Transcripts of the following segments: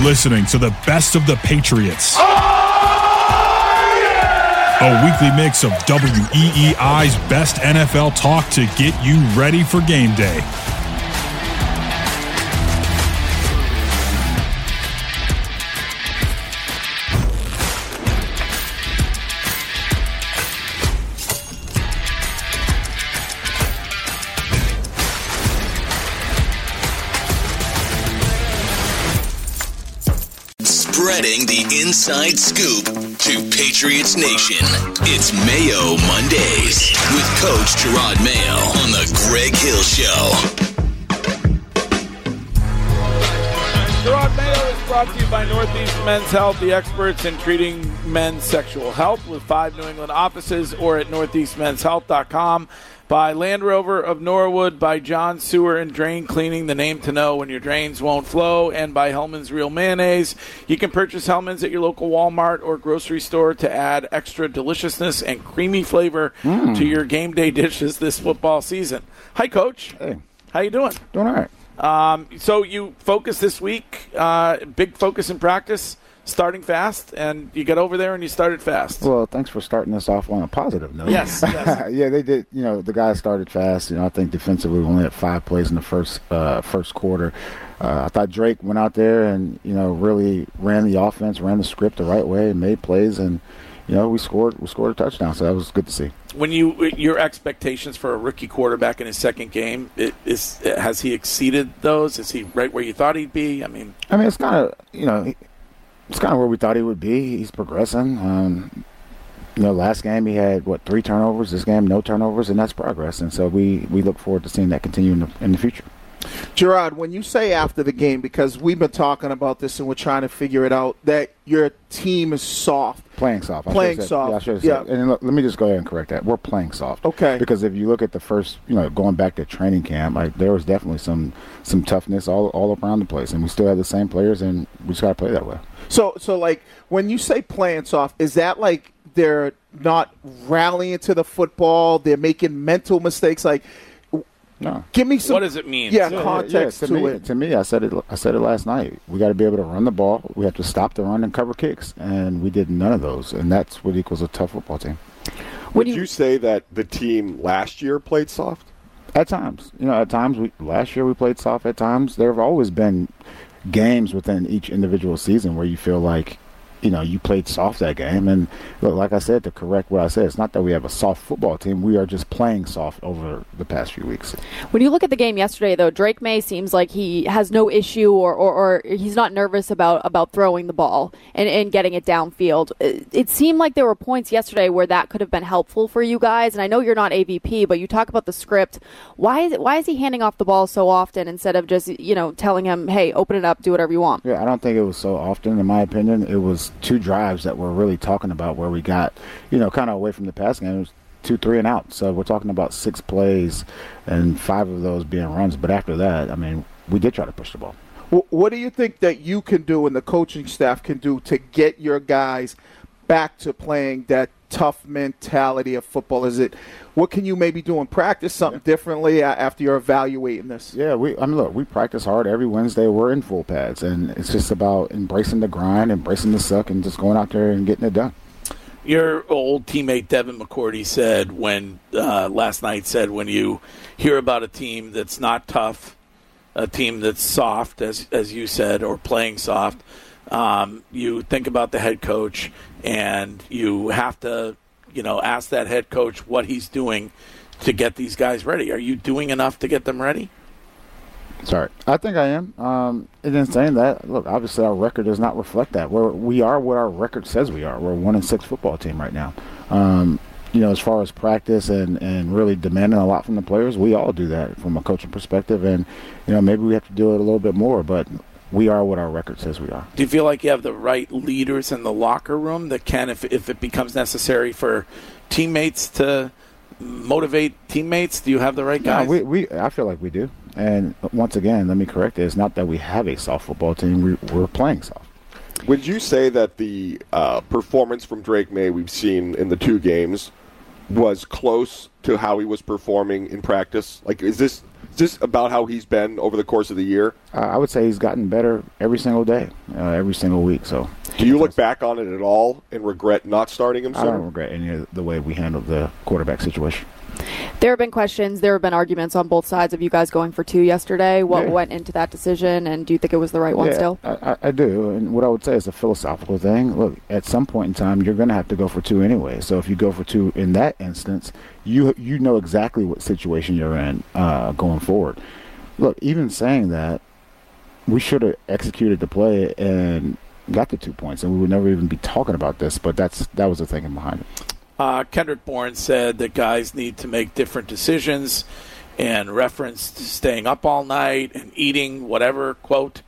listening to the Best of the Patriots, a weekly mix of WEEI's best NFL talk to get you ready for game day. Spreading the inside scoop to Patriots Nation. It's Mayo Mondays with Coach Gerard Mayo on the Greg Hill Show. Gerard Mayo is brought to you by Northeast Men's Health, the experts in treating men's sexual health with 5 New England offices, or at northeastmenshealth.com. By Land Rover of Norwood, by John Sewer and Drain Cleaning, the name to know when your drains won't flow, and by Hellman's Real Mayonnaise. You can purchase Hellman's at your local Walmart or grocery store to add extra deliciousness and creamy flavor to your game day dishes this football season. Hi, Coach. Hey. How you doing? Doing all right. So you focus this week, big focus in practice, starting fast, and you got over there and you started fast. Well, thanks for starting us off on a positive note. Yes. Yeah, they did. You know, the guys started fast. You know, I think defensively we only had 5 plays in the first quarter. I thought Drake went out there and, you know, really ran the offense, ran the script the right way, and made plays, and, you know, we scored a touchdown, so that was good to see. When your expectations for a rookie quarterback in his second game, has he exceeded those? Is he right where you thought he'd be? I mean, it's kind of, you know, it's kind of where we thought he would be. He's progressing. You know, last game he had, 3 turnovers. This game, no turnovers, and that's progress. And so we look forward to seeing that continue in the future. Gerard, when you say after the game, because we've been talking about this and we're trying to figure it out, that your team is soft. Playing soft. Yeah. And let me just go ahead and correct that. We're playing soft. Okay. Because if you look at the first, you know, going back to training camp, there was definitely some toughness all around the place. And we still have the same players, and we just got to play that way. So like, when you say playing soft, is that like they're not rallying to the football, they're making mental mistakes? Like, no. Give me some. What does it mean? Context to it. To me, I said it last night. We got to be able to run the ball. We have to stop the run and cover kicks, and we did none of those. And that's what equals a tough football team. Would you say that the team last year played soft? At times, last year we played soft. At times, there have always been games within each individual season where you feel like, you know, you played soft that game. And look, like I said, to correct what I said, it's not that we have a soft football team. We are just playing soft over the past few weeks. When you look at the game yesterday, though, Drake May seems like he has no issue or he's not nervous about throwing the ball and getting it downfield. It seemed like there were points yesterday where that could have been helpful for you guys. And I know you're not AVP, but you talk about the script. Why is he handing off the ball so often instead of just, you know, telling him, hey, open it up, do whatever you want? Yeah, I don't think it was so often. In my opinion, it was 2 drives that we're really talking about where we got, you know, kind of away from the pass game. It was 2, 3 and out. So we're talking about 6 plays and 5 of those being runs. But after that, I mean, we did try to push the ball. What do you think that you can do and the coaching staff can do to get your guys back to playing that tough mentality of football? What can you maybe do in practice something differently after you're evaluating this? Yeah, we practice hard every Wednesday. We're in full pads, and it's just about embracing the grind, embracing the suck, and just going out there and getting it done. Your old teammate Devin McCourty said last night when you hear about a team that's not tough, a team that's soft, as you said, or playing soft, you think about the head coach, and you have to, you know, ask that head coach what he's doing to get these guys ready. Are you doing enough to get them ready? Sorry. I think I am. And in saying that, look, obviously our record does not reflect that. We are what our record says we are. We're a 1-6 football team right now. You know, as far as practice and really demanding a lot from the players, we all do that from a coaching perspective. And, you know, maybe we have to do it a little bit more, but we are what our record says we are. Do you feel like you have the right leaders in the locker room that can, if it becomes necessary for teammates to motivate teammates, do you have the right guys? No, I feel like we do. And once again, let me correct it. It's not that we have a soft football team. We're playing soft. Would you say that the performance from Drake May we've seen in the 2 games was close to how he was performing in practice? Like, is this just about how he's been over the course of the year? I would say he's gotten better every single day, every single week. So, do you look back on it at all and regret not starting him sooner? I don't regret any of the way we handled the quarterback situation. There have been questions. There have been arguments on both sides of you guys going for 2 yesterday. What went into that decision, and do you think it was the right one still? I do. And what I would say is a philosophical thing. Look, at some point in time, you're going to have to go for 2 anyway. So if you go for 2 in that instance, you know exactly what situation you're in going forward. Look, even saying that, we should have executed the play and got the 2 points, and we would never even be talking about this. But that was the thinking behind it. Kendrick Bourne said that guys need to make different decisions and referenced staying up all night and eating whatever, quote.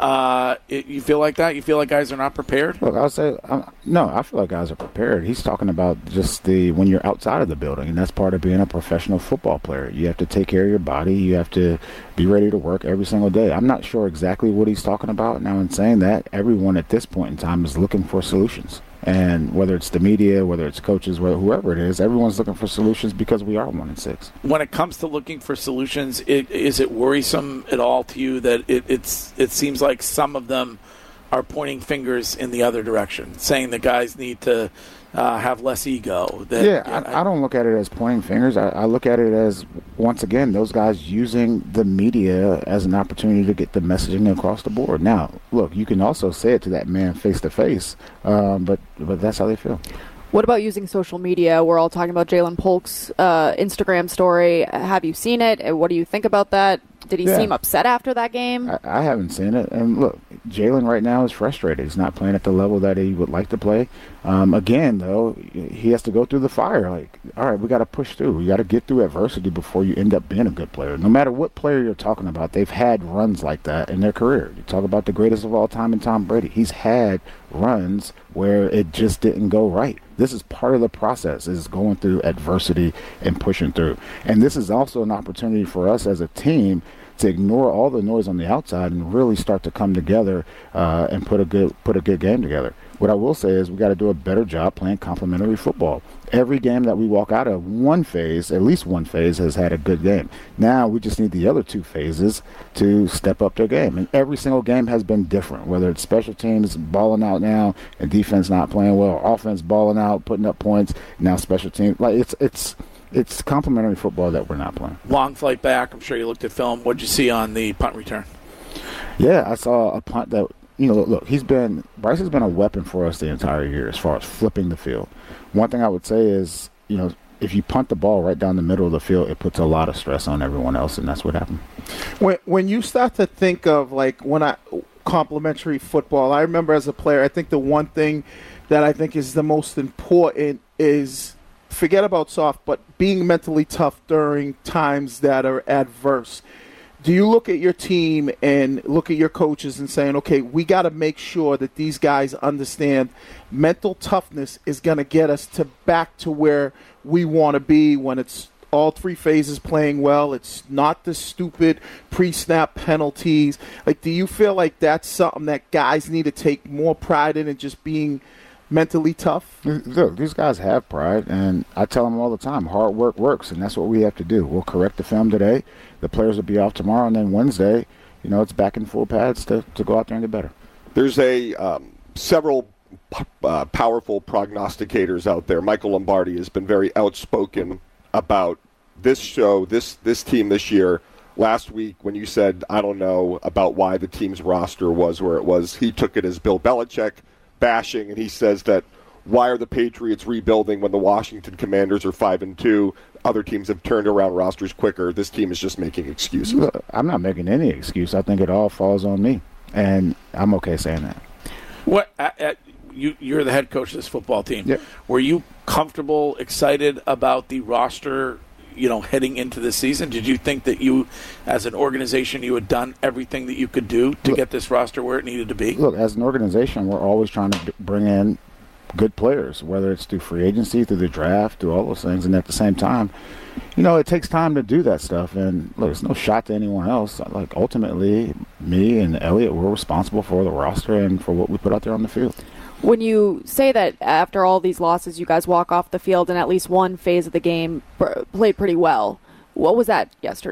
You feel like that? You feel like guys are not prepared? Look, I'll say, no, I feel like guys are prepared. He's talking about just when you're outside of the building, and that's part of being a professional football player. You have to take care of your body. You have to be ready to work every single day. I'm not sure exactly what he's talking about. Now, in saying that, everyone at this point in time is looking for solutions. And whether it's the media, whether it's coaches, whoever it is, everyone's looking for solutions because we are 1-6. When it comes to looking for solutions, is it worrisome at all to you that it seems like some of them are pointing fingers in the other direction, saying that guys need to have less ego? I don't look at it as pointing fingers. I look at it as, once again, those guys using the media as an opportunity to get the messaging across the board. Now, look, you can also say it to that man face-to-face, but that's how they feel. What about using social media? We're all talking about Jalen Polk's Instagram story. Have you seen it? What do you think about that? Did he seem upset after that game? I haven't seen it. And look, Jalen right now is frustrated. He's not playing at the level that he would like to play. Again, though, he has to go through the fire. Like, all right, we got to push through. We got to get through adversity before you end up being a good player. No matter what player you're talking about, they've had runs like that in their career. You talk about the greatest of all time in Tom Brady. He's had runs where it just didn't go right. This is part of the process, is going through adversity and pushing through. And this is also an opportunity for us as a team to ignore all the noise on the outside and really start to come together and put a good game together. What I will say is we got to do a better job playing complementary football. Every game that we walk out of, at least one phase, has had a good game. Now we just need the other 2 phases to step up their game. And every single game has been different, whether it's special teams balling out now and defense not playing well, offense balling out, putting up points, now special teams. Like it's complementary football that we're not playing. Long flight back. I'm sure you looked at film. What did you see on the punt return? Yeah, I saw a punt that, look, Bryce has been a weapon for us the entire year as far as flipping the field. One thing I would say is, if you punt the ball right down the middle of the field, it puts a lot of stress on everyone else, and that's what happened. When you start to think of, complementary football, I remember as a player, I think the one thing that I think is the most important is, forget about soft, but being mentally tough during times that are adverse. Do you look at your team and look at your coaches and saying, okay, we got to make sure that these guys understand mental toughness is going to get us back to where we want to be when it's all 3 phases playing well? It's not the stupid pre-snap penalties. Do you feel like that's something that guys need to take more pride in and just being mentally tough? Look, these guys have pride, and I tell them all the time, hard work works, and that's what we have to do. We'll correct the film today. The players will be off tomorrow, and then Wednesday, it's back in full pads to go out there and get better. There's several powerful prognosticators out there. Michael Lombardi has been very outspoken about this show, this team this year. Last week, when you said, I don't know about why the team's roster was where it was, he took it as Bill Belichick bashing, and he says that why are the Patriots rebuilding when the Washington Commanders are 5-2? Other teams have turned around rosters quicker. This team is just making excuses. Look, I'm not making any excuse. I think it all falls on me, and I'm okay saying that. What you're the head coach of this football team. Yep. Were you comfortable, excited about the roster, heading into the season? Did you think that you, as an organization, you had done everything that you could do to get this roster where it needed to be? Look, as an organization, we're always trying to bring in good players, whether it's through free agency, through the draft, through all those things. And at the same time, it takes time to do that stuff. And look, it's no shot to anyone else. Ultimately, me and Elliott, we're responsible for the roster and for what we put out there on the field. When you say that after all these losses, you guys walk off the field and at least one phase of the game played pretty well, what was that yesterday?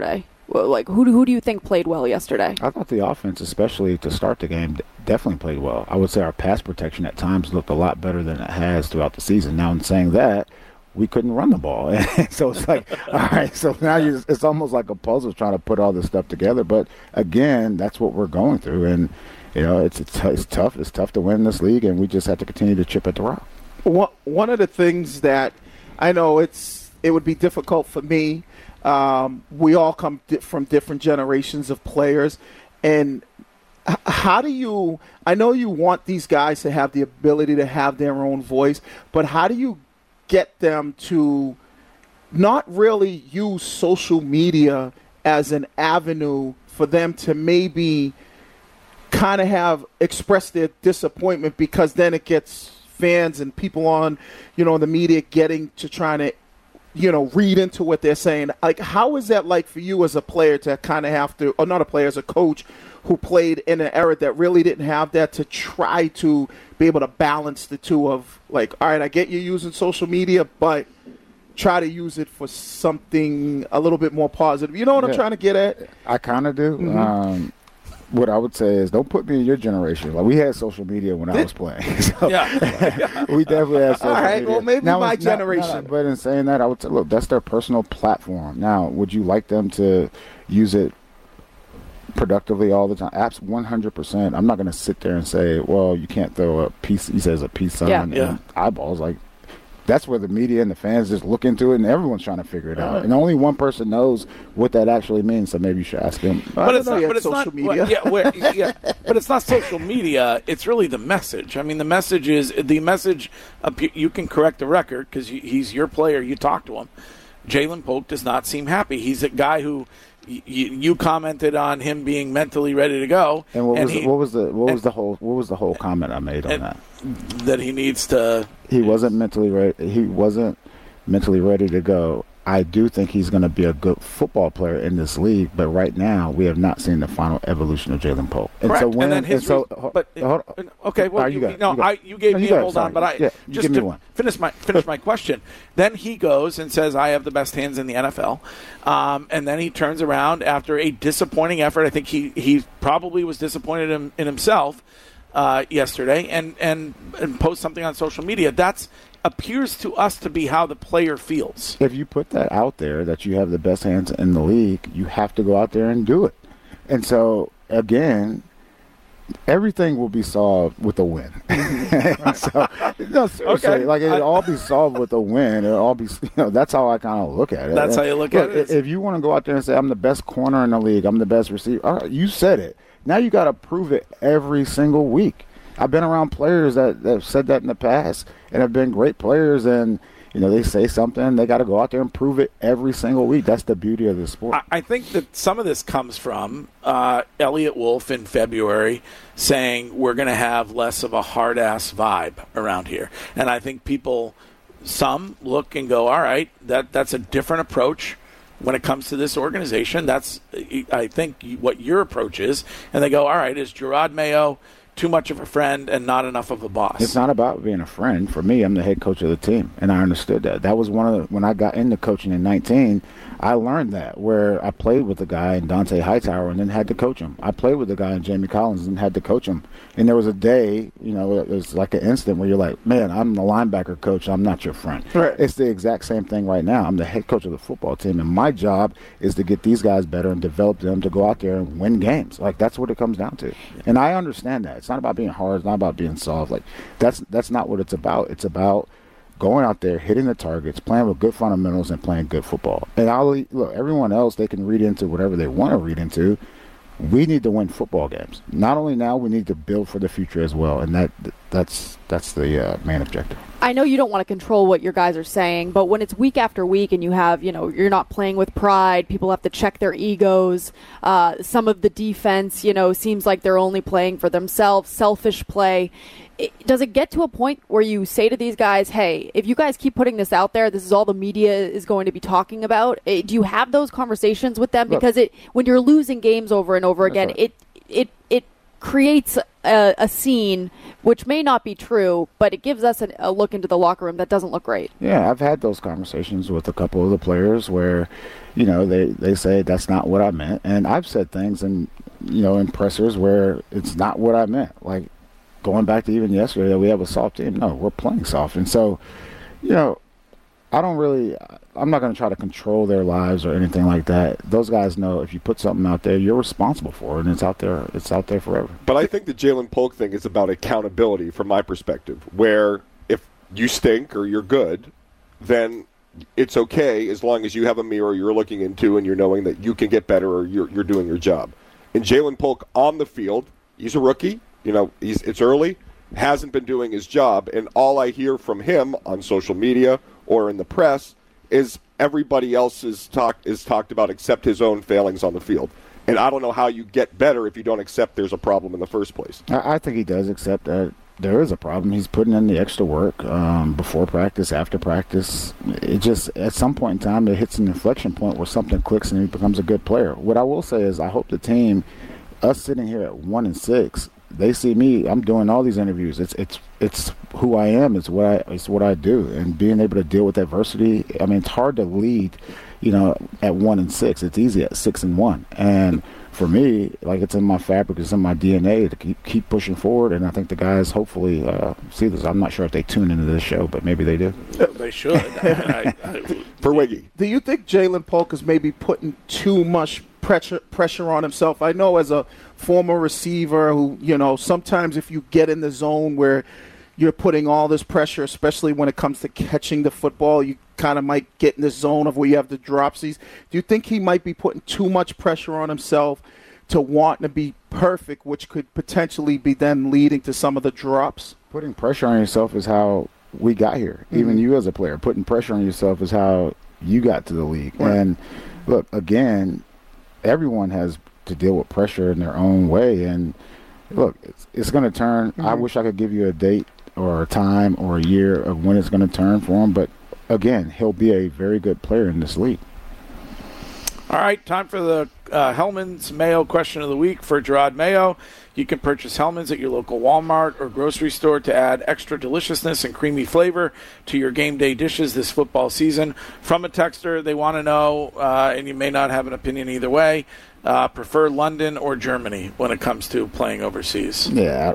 Like, who do you think played well yesterday? I thought the offense, especially to start the game, definitely played well. I would say our pass protection at times looked a lot better than it has throughout the season. Now, in saying that, we couldn't run the ball. So it's like, all right, so now it's almost like a puzzle trying to put all this stuff together. But, again, that's what we're going through. And, it's tough. It's tough to win this league, and we just have to continue to chip at the rock. One of the things that I know it would be difficult for me, we all come from different generations of players, and how do you – I know you want these guys to have the ability to have their own voice, but how do you get them to not really use social media as an avenue for them to maybe kind of have expressed their disappointment, because then it gets fans and people on, the media getting to trying to, read into what they're saying. Like, how is that like for you as a player to kind of have to, or not a player, as a coach who played in an era that really didn't have that, to try to be able to balance the two of, like, all right, I get you using social media, but try to use it for something a little bit more positive. You know what I'm trying to get at? I kind of do. Mm-hmm. What I would say is, don't put me in your generation. Like, we had social media when I was playing. So we definitely had social media. All right, well, maybe now, my generation. But in saying that, I would say, look, that's their personal platform. Now, would you like them to use it productively all the time? Apps 100%. I'm not going to sit there and say, well, you can't throw a piece, he says a peace sign and eyeballs. Like, that's where the media and the fans just look into it, and everyone's trying to figure it out. And only one person knows what that actually means, so maybe you should ask him. But it's not social media. But it's not social media. It's really the message. I mean, the message. You can correct the record because he's your player. You talk to him. Ja'Lynn Polk does not seem happy. He's a guy who you commented on him being mentally ready to go. And what was the whole comment I made on that? That he needs to. He wasn't mentally ready. He wasn't mentally ready to go. I do think he's going to be a good football player in this league, but right now we have not seen the final evolution of Ja'Lynn Polk. And correct. so when, and then okay, well, you gave me a hold on, but just to finish my question. Then he goes and says, "I have the best hands in the NFL," and then he turns around after a disappointing effort. I think he probably was disappointed in himself yesterday, and post something on social media. That's appears to us to be how the player feels. If you put that out there, that you have the best hands in the league, you have to go out there and do it. And so, again, everything will be solved with a win. So, no, seriously, like it'll all be solved with a win. It'll all be, that's how I kind of look at it. That's how you look at it. If you want to go out there and say, I'm the best corner in the league, I'm the best receiver, all right, you said it. Now you got to prove it every single week. I've been around players that have said that in the past and have been great players, and they say something, they got to go out there and prove it every single week. That's the beauty of the sport. I think that some of this comes from Elliot Wolf in February saying we're going to have less of a hard-ass vibe around here. And I think some look and go, all right, that's a different approach when it comes to this organization. That's, I think, what your approach is. And they go, all right, is Jerod Mayo too much of a friend and not enough of a boss? It's not about being a friend. For me, I'm the head coach of the team, and I understood that. That was when I got into coaching in 19, I learned that, where I played with a guy in Dante Hightower and then had to coach him. I played with a guy in Jamie Collins and had to coach him. And there was a day, it was like an instant where you're like, man, I'm the linebacker coach, I'm not your friend. Right. It's the exact same thing right now. I'm the head coach of the football team, and my job is to get these guys better and develop them to go out there and win games. Like, that's what it comes down to. And I understand that. It's not about being hard. It's not about being soft. Like, that's not what it's about. It's about going out there, hitting the targets, playing with good fundamentals, and playing good football. And look, everyone else, they can read into whatever they want to read into. We need to win football games. Not only now, we need to build for the future as well, and that's the main objective. I know you don't want to control what your guys are saying, but when it's week after week and you have, you're not playing with pride, people have to check their egos. Some of the defense, seems like they're only playing for themselves, selfish play. Does it get to a point where you say to these guys, hey, if you guys keep putting this out there, this is all the media is going to be talking about? Do you have those conversations with them? Because when you're losing games over and over again, right. it creates a scene which may not be true, but it gives us a look into the locker room that doesn't look great. Yeah, I've had those conversations with a couple of the players where, they say that's not what I meant. And I've said things in pressers where it's not what I meant. Like going back to even yesterday that we have a soft team. No, we're playing soft. And so, I'm not going to try to control their lives or anything like that. Those guys know if you put something out there, you're responsible for it, and it's out there forever. But I think the Jalen Polk thing is about accountability from my perspective, where if you stink or you're good, then it's okay as long as you have a mirror you're looking into and you're knowing that you can get better or you're doing your job. And Jalen Polk on the field, he's a rookie. It's early, hasn't been doing his job, and all I hear from him on social media or in the press is everybody else is talked about except his own failings on the field. And I don't know how you get better if you don't accept there's a problem in the first place. I think he does accept that there is a problem. He's putting in the extra work before practice, after practice. It just, at some point in time, it hits an inflection point where something clicks and he becomes a good player. What I will say is I hope the team, us sitting here at 1-6, they see me. I'm doing all these interviews. It's who I am. It's what I do. And being able to deal with adversity. I mean, it's hard to lead, at 1-6. It's easy at 6-1. And for me, like, it's in my fabric. It's in my DNA to keep pushing forward. And I think the guys hopefully see this. I'm not sure if they tune into this show, but maybe they do. They should. For Wiggy, do you think Jalen Polk is maybe putting too much pressure on himself? I know as a former receiver who, sometimes if you get in the zone where you're putting all this pressure, especially when it comes to catching the football, you kind of might get in the zone of where you have the dropsies. Do you think he might be putting too much pressure on himself to want to be perfect, which could potentially be then leading to some of the drops? Putting pressure on yourself is how we got here. Mm-hmm. Even you as a player, putting pressure on yourself is how you got to the league. Right. And look, again, everyone has to deal with pressure in their own way. And look, it's going to turn. Mm-hmm. I wish I could give you a date or a time or a year of when it's going to turn for him. But again, he'll be a very good player in this league. All right, time for the Hellman's Mayo question of the week for Gerard Mayo. You can purchase Hellman's at your local Walmart or grocery store to add extra deliciousness and creamy flavor to your game day dishes this football season. From a texter, they want to know, and you may not have an opinion either way, prefer London or Germany when it comes to playing overseas? Yeah,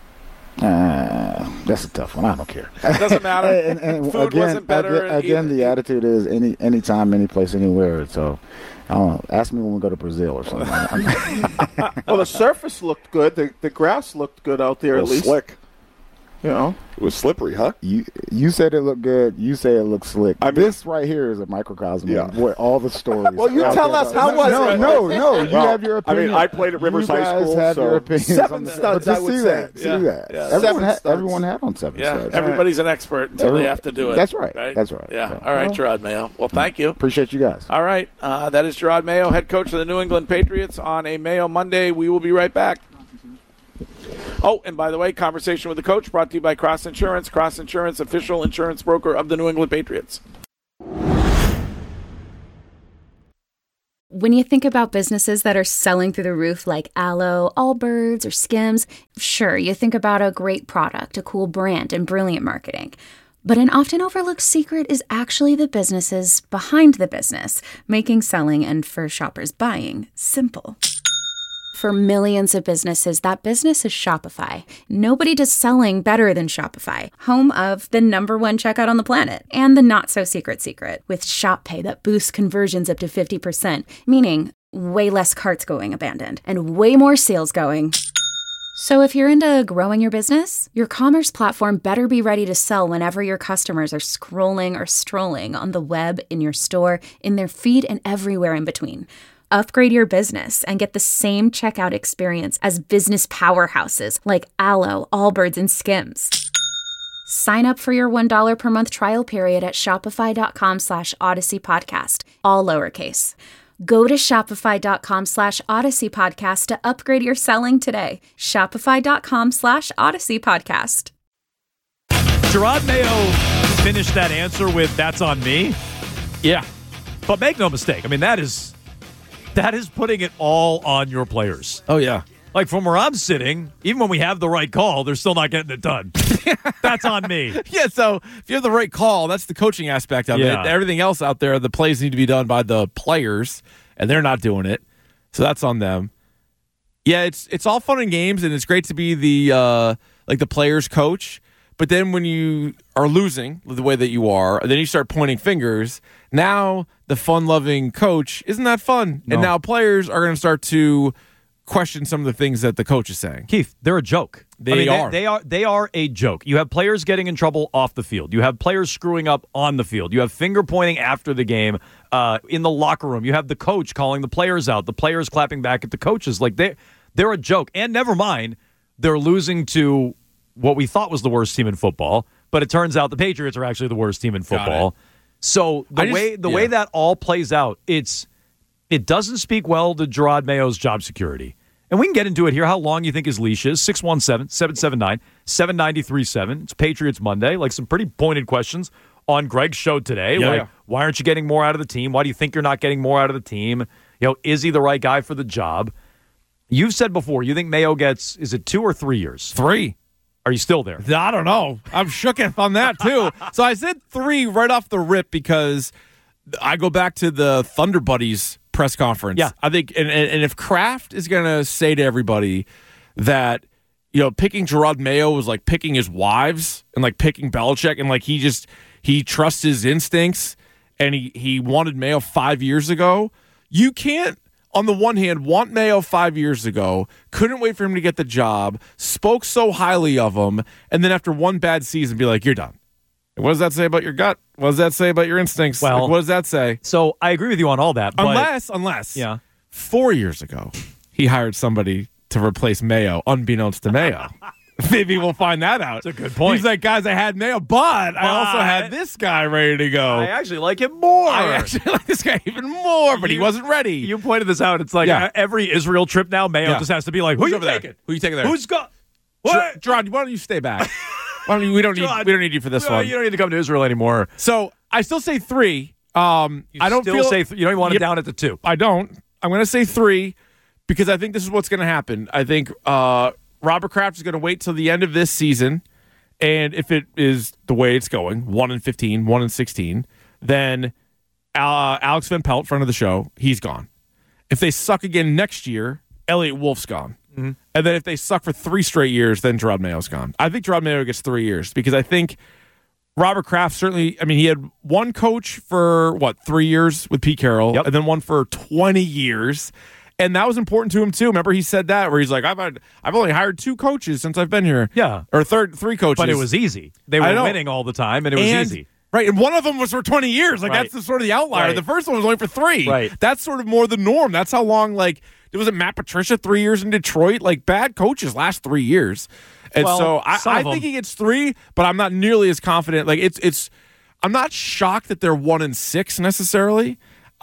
that's a tough one. I don't care. It doesn't matter. and food again, wasn't better. Again, the attitude is anytime, any place, anywhere. So, I don't know. Ask me when we go to Brazil or something. Well, the surface looked good. The grass looked good out there, at least. Slick. It was slippery, huh? You said it looked good. You say it looked slick. This right here is a microcosm of what all the stories. Well, you tell us how was it? No. You have your opinion. I mean, I played at Rivers High School. You guys have your opinions. 7 studs, I would say. See that. Everyone had on 7 studs. Everybody's an expert until they have to do it. That's right. That's right. Yeah. All right, Gerard Mayo. Well, thank you. Appreciate you guys. All right. That is Gerard Mayo, head coach of the New England Patriots on a Mayo Monday. We will be right back. Oh, and by the way, conversation with the coach brought to you by Cross Insurance. Cross Insurance, official insurance broker of the New England Patriots. When you think about businesses that are selling through the roof like Aloe, Allbirds, or Skims, sure, you think about a great product, a cool brand, and brilliant marketing. But an often overlooked secret is actually the businesses behind the business, making selling and, for shoppers, buying simple. For millions of businesses, that business is Shopify. Nobody does selling better than Shopify, home of the #1 checkout on the planet, and the not-so-secret secret, with Shop Pay that boosts conversions up to 50%, meaning way less carts going abandoned, and way more sales going. So if you're into growing your business, your commerce platform better be ready to sell whenever your customers are scrolling or strolling on the web, in your store, in their feed, and everywhere in between. Upgrade your business and get the same checkout experience as business powerhouses like Aloe, Allbirds, and Skims. Sign up for your $1 per month trial period at shopify.com/Odyssey Podcast, all lowercase. Go to shopify.com/Odyssey Podcast to upgrade your selling today. Shopify.com/Odyssey Podcast. Gerard Mayo finished that answer with, "That's on me." Yeah. But make no mistake. I mean, that is putting it all on your players. Oh, yeah. Like from where I'm sitting, even when we have the right call, they're still not getting it done. That's on me. Yeah, so if you have the right call, that's the coaching aspect of it. Everything else out there, the plays need to be done by the players, and they're not doing it. So that's on them. Yeah, it's all fun and games, and it's great to be the player's coach. But then when you are losing the way that you are, then you start pointing fingers. Now the fun-loving coach isn't that fun, and now players are going to start to question some of the things that the coach is saying. Keith, they're a joke. They are a joke. You have players getting in trouble off the field. You have players screwing up on the field. You have finger pointing after the game in the locker room. You have the coach calling the players out. The players clapping back at the coaches. Like they're a joke. And never mind, they're losing to what we thought was the worst team in football, but it turns out the Patriots are actually the worst team in football. So the way that all plays out, it doesn't speak well to Jerod Mayo's job security. And we can get into it here. How long you think his leash is? 617-779-7937. It's Patriots Monday. Like some pretty pointed questions on Greg's show today. Why aren't you getting more out of the team? Why do you think you're not getting more out of the team? Is he the right guy for the job? You've said before, you think Mayo gets, is it 2 or 3 years? 3. Are you still there? I don't know. I'm shooketh on that, too. So I said 3 right off the rip because I go back to the Thunder Buddies press conference. Yeah. I think, and if Kraft is going to say to everybody that, picking Jerod Mayo was like picking his wives and like picking Belichick and like he trusts his instincts and he wanted Mayo 5 years ago, you can't, on the one hand, want Mayo 5 years ago, couldn't wait for him to get the job, spoke so highly of him, and then after one bad season be like, you're done. What does that say about your gut? What does that say about your instincts? Well, what does that say? So I agree with you on all that. But Unless 4 years ago, he hired somebody to replace Mayo, unbeknownst to Mayo. Maybe we'll find that out. That's a good point. He's like, guys, I had Mayo, but I also had this guy ready to go. I actually like him more. I actually like this guy even more, but he wasn't ready. You pointed this out. It's like every Israel trip now, Mayo just has to be like, who you taking? Who you taking there? Who's got? What? Gerard, why don't you stay back? We don't need you for this one. You don't need to come to Israel anymore. So I still say 3. I don't you don't even want it down at the 2. I don't. I'm going to say 3 because I think this is what's going to happen. I think Robert Kraft is going to wait till the end of this season, and if it is the way it's going, 1-15, 1-16, then Alex Van Pelt, friend of the show, he's gone. If they suck again next year, Elliot Wolf's gone. Mm-hmm. And then if they suck for 3 straight years, then Jerod Mayo's gone. I think Jerod Mayo gets 3 years because I think Robert Kraft certainly, he had one coach for, 3 years with Pete Carroll, and then one for 20 years. And that was important to him, too. Remember, he said that, where he's like, I've only hired 2 coaches since I've been here. Yeah. Or 3 coaches. But it was easy. They were winning all the time, and it was easy. Right, and one of them was for 20 years. That's the sort of the outlier. Right. The first one was only for 3. Right. That's sort of more the norm. That's how long, was it Matt Patricia 3 years in Detroit? Bad coaches last 3 years. And so I think he gets 3, but I'm not nearly as confident. I'm not shocked that they're 1-6 necessarily.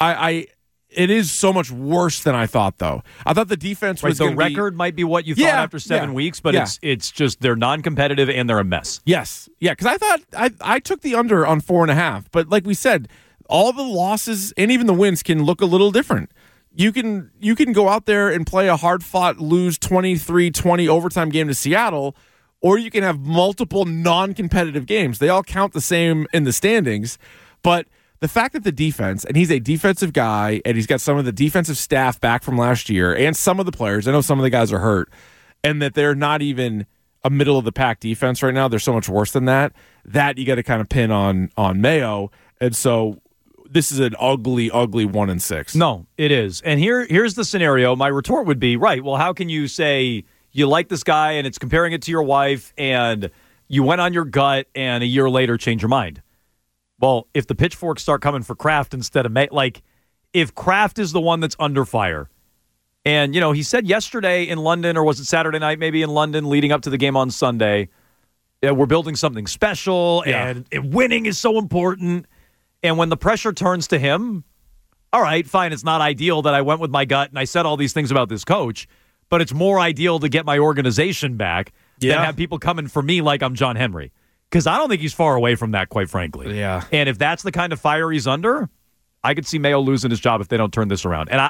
It is so much worse than I thought, though. I thought the defense was the record might be what you thought after 7 weeks, but it's just they're non-competitive and they're a mess. Yes, because I thought I took the under on 4.5, but like we said, all the losses and even the wins can look a little different. You can go out there and play a hard-fought, lose 23-20 overtime game to Seattle, or you can have multiple non-competitive games. They all count the same in the standings, but the fact that the defense, and he's a defensive guy, and he's got some of the defensive staff back from last year, and some of the players, I know some of the guys are hurt, and that they're not even a middle-of-the-pack defense right now. They're so much worse than that. That you got to kind of pin on Mayo, and so this is an ugly, ugly 1-6. No, it is. And here's the scenario. My retort would be, right, well, how can you say you like this guy, and it's comparing it to your wife, and you went on your gut, and a year later change your mind? Well, if the pitchforks start coming for Kraft instead of if Kraft is the one that's under fire, and, he said yesterday in London, or was it Saturday night, maybe in London, leading up to the game on Sunday, we're building something special, and winning is so important. And when the pressure turns to him, all right, fine, it's not ideal that I went with my gut and I said all these things about this coach, but it's more ideal to get my organization back than have people coming for me like I'm John Henry. Because I don't think he's far away from that, quite frankly. Yeah. And if that's the kind of fire he's under, I could see Mayo losing his job if they don't turn this around. And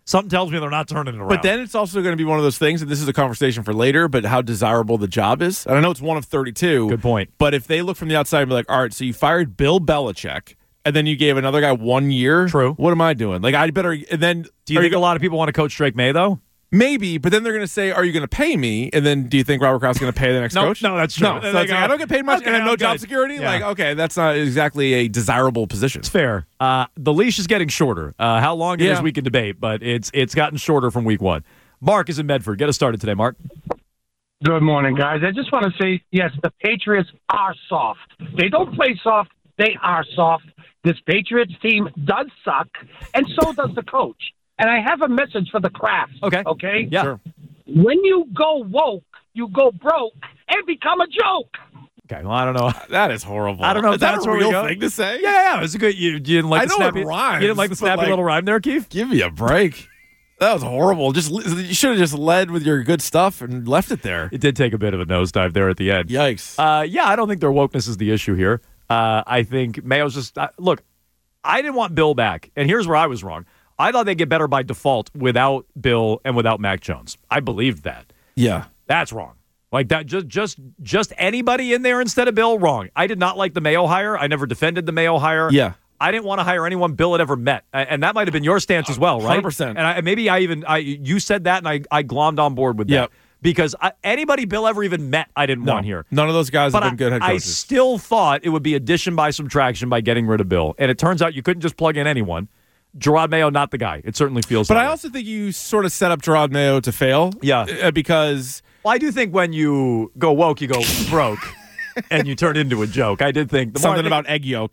Something tells me they're not turning it around. But then it's also going to be one of those things, and this is a conversation for later, but how desirable the job is. And I know it's one of 32. Good point. But if they look from the outside and be like, all right, so you fired Bill Belichick, and then you gave another guy 1 year. True. What am I doing? Like, I better. And then do you think a lot of people want to coach Drake May, though? Maybe, but then they're going to say, are you going to pay me? And then do you think Robert Kraft's going to pay the next coach? No, that's true. No. So it's like, I don't get paid much and I have no job security? Yeah. Like, okay, that's not exactly a desirable position. It's fair. The leash is getting shorter. How long it is we can debate, but it's gotten shorter from week 1. Mark is in Medford. Get us started today, Mark. Good morning, guys. I just want to say, yes, the Patriots are soft. They don't play soft. They are soft. This Patriots team does suck, and so does the coach. And I have a message for the Kraft. Okay? Yeah. Sure. When you go woke, you go broke and become a joke. Okay, well, I don't know. That is horrible. I don't know if Is that that's a where we real go. thing to say? Yeah, it's a good. You didn't like I the know snappy it rhymes. You didn't like the snappy little rhyme there, Keith? Give me a break. That was horrible. You should have just led with your good stuff and left it there. It did take a bit of a nosedive there at the end. Yikes. Yeah, I don't think their wokeness is the issue here. I think Mayo's just look. I didn't want Bill back, and here's where I was wrong. I thought they'd get better by default without Bill and without Mac Jones. I believed that. Yeah. That's wrong. Like that, just anybody in there instead of Bill, wrong. I did not like the Mayo hire. I never defended the Mayo hire. Yeah. I didn't want to hire anyone Bill had ever met, and that might have been your stance as well, right? 100%. And you said that, and I glommed on board with that. Yep. Because anybody Bill ever even met, I didn't want here. None of those guys have been good head coaches. I still thought it would be addition by subtraction by getting rid of Bill, and it turns out you couldn't just plug in anyone. Gerard Mayo, not the guy. It certainly feels. But that I way. also think you sort of set up Gerard Mayo to fail. Yeah, because I do think when you go woke, you go broke, and you turn into a joke. I did think something about egg yolk.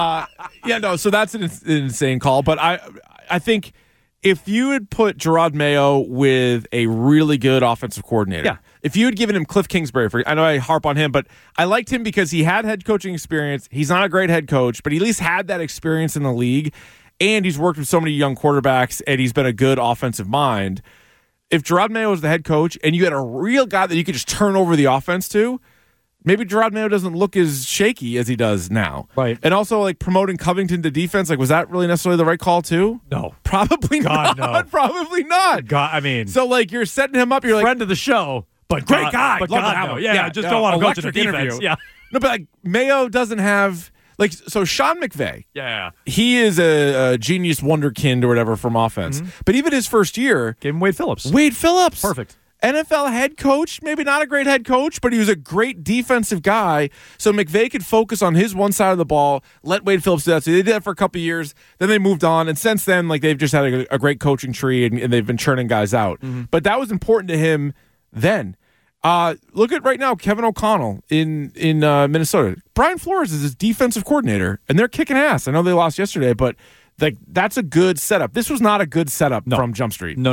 So that's an insane call. But I think if you had put Gerard Mayo with a really good offensive coordinator, if you had given him Cliff Kingsbury, I know I harp on him, but I liked him because he had head coaching experience. He's not a great head coach, but he at least had that experience in the league, and he's worked with so many young quarterbacks, and he's been a good offensive mind. If Gerard Mayo was the head coach and you had a real guy that you could just turn over the offense to, maybe Gerard Mayo doesn't look as shaky as he does now. Right. And also, like, promoting Covington to defense, like, was that really necessarily the right call, too? No. Probably God, not. no. Probably not. God, I mean. So, like, you're setting him up. You're friend of the show, but great God, guy. But Love God, to have no. him. Yeah, just don't want to go to the electric defense. interview. Yeah. No, but, like, Mayo doesn't have, like, so Sean McVay. Yeah. He is a genius wonderkind or whatever from offense. Mm-hmm. But even his first year. Gave him Wade Phillips. Perfect. NFL head coach, maybe not a great head coach, but he was a great defensive guy. So McVay could focus on his one side of the ball, let Wade Phillips do that. So they did that for a couple of years. Then they moved on. And since then, like, they've just had a great coaching tree and they've been churning guys out. Mm-hmm. But that was important to him then. Look at right now, Kevin O'Connell in Minnesota. Brian Flores is his defensive coordinator, and they're kicking ass. I know they lost yesterday, but like that's a good setup. This was not a good setup from Jump Street. No.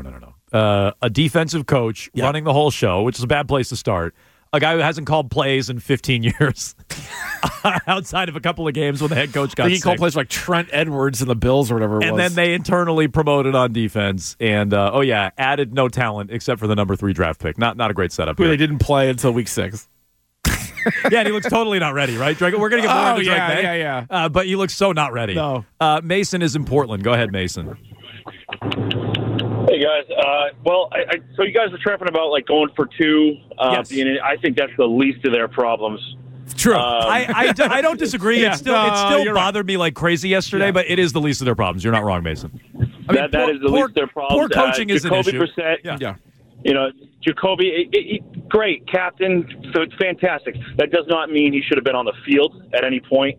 A defensive coach running the whole show, which is a bad place to start. A guy who hasn't called plays in 15 years, outside of a couple of games when the head coach got sick. He called plays like Trent Edwards and the Bills or whatever it was. And then they internally promoted on defense, and added no talent except for the number 3 draft pick. Not a great setup. Who they didn't play until week 6. Yeah, and he looks totally not ready, right? We're going to get more into Drake May. Yeah. But he looks so not ready. No. Mason is in Portland. Go ahead, Mason. Hey guys, so you guys are trapping about like going for 2. Yes. I think that's the least of their problems. True. I don't disagree. Yeah, it still bothered me like crazy yesterday, but it is the least of their problems. You're not wrong, Mason. I mean, that is the least of their problems. Poor coaching is an issue. Brissett, you know, Jacoby, great captain, so it's fantastic. That does not mean he should have been on the field at any point.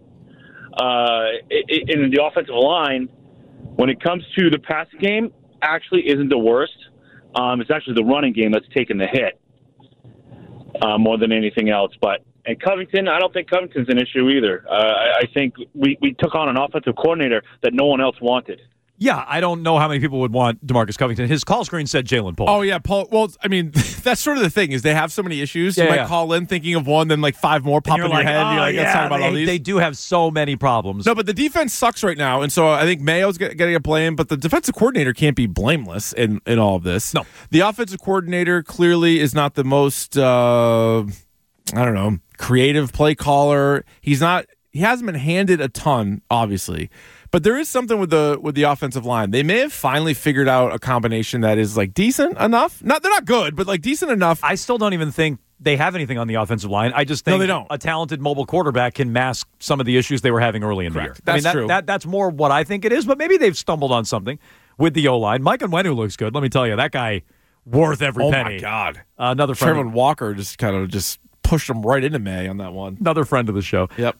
In the offensive line, when it comes to the passing game, actually isn't the worst. It's actually the running game that's taken the hit more than anything else. And Covington, I don't think Covington's an issue either. I think we took on an offensive coordinator that no one else wanted. Yeah, I don't know how many people would want DeMarcus Covington. His call screen said Jalen Pope. Oh, yeah, Paul. Well, I mean, that's sort of the thing is they have so many issues. You might call in thinking of one, then like 5 more pop in your head. And you're like, let's talk about all these. They do have so many problems. No, but the defense sucks right now, and so I think Mayo's going to get blamed, but the defensive coordinator can't be blameless in all of this. No. The offensive coordinator clearly is not the most, creative play caller. He hasn't been handed a ton, obviously. But there is something with the offensive line. They may have finally figured out a combination that is like decent enough. They're not good, but like decent enough. I still don't even think they have anything on the offensive line. I just think they don't. A talented mobile quarterback can mask some of the issues they were having early in the year. That's true. That's more what I think it is, but maybe they've stumbled on something with the O-line. Mike Onwenu looks good. Let me tell you, that guy worth every penny. Oh, my God. Another friend. Trevor Walker just pushed him right into May on that one. Another friend of the show. Yep.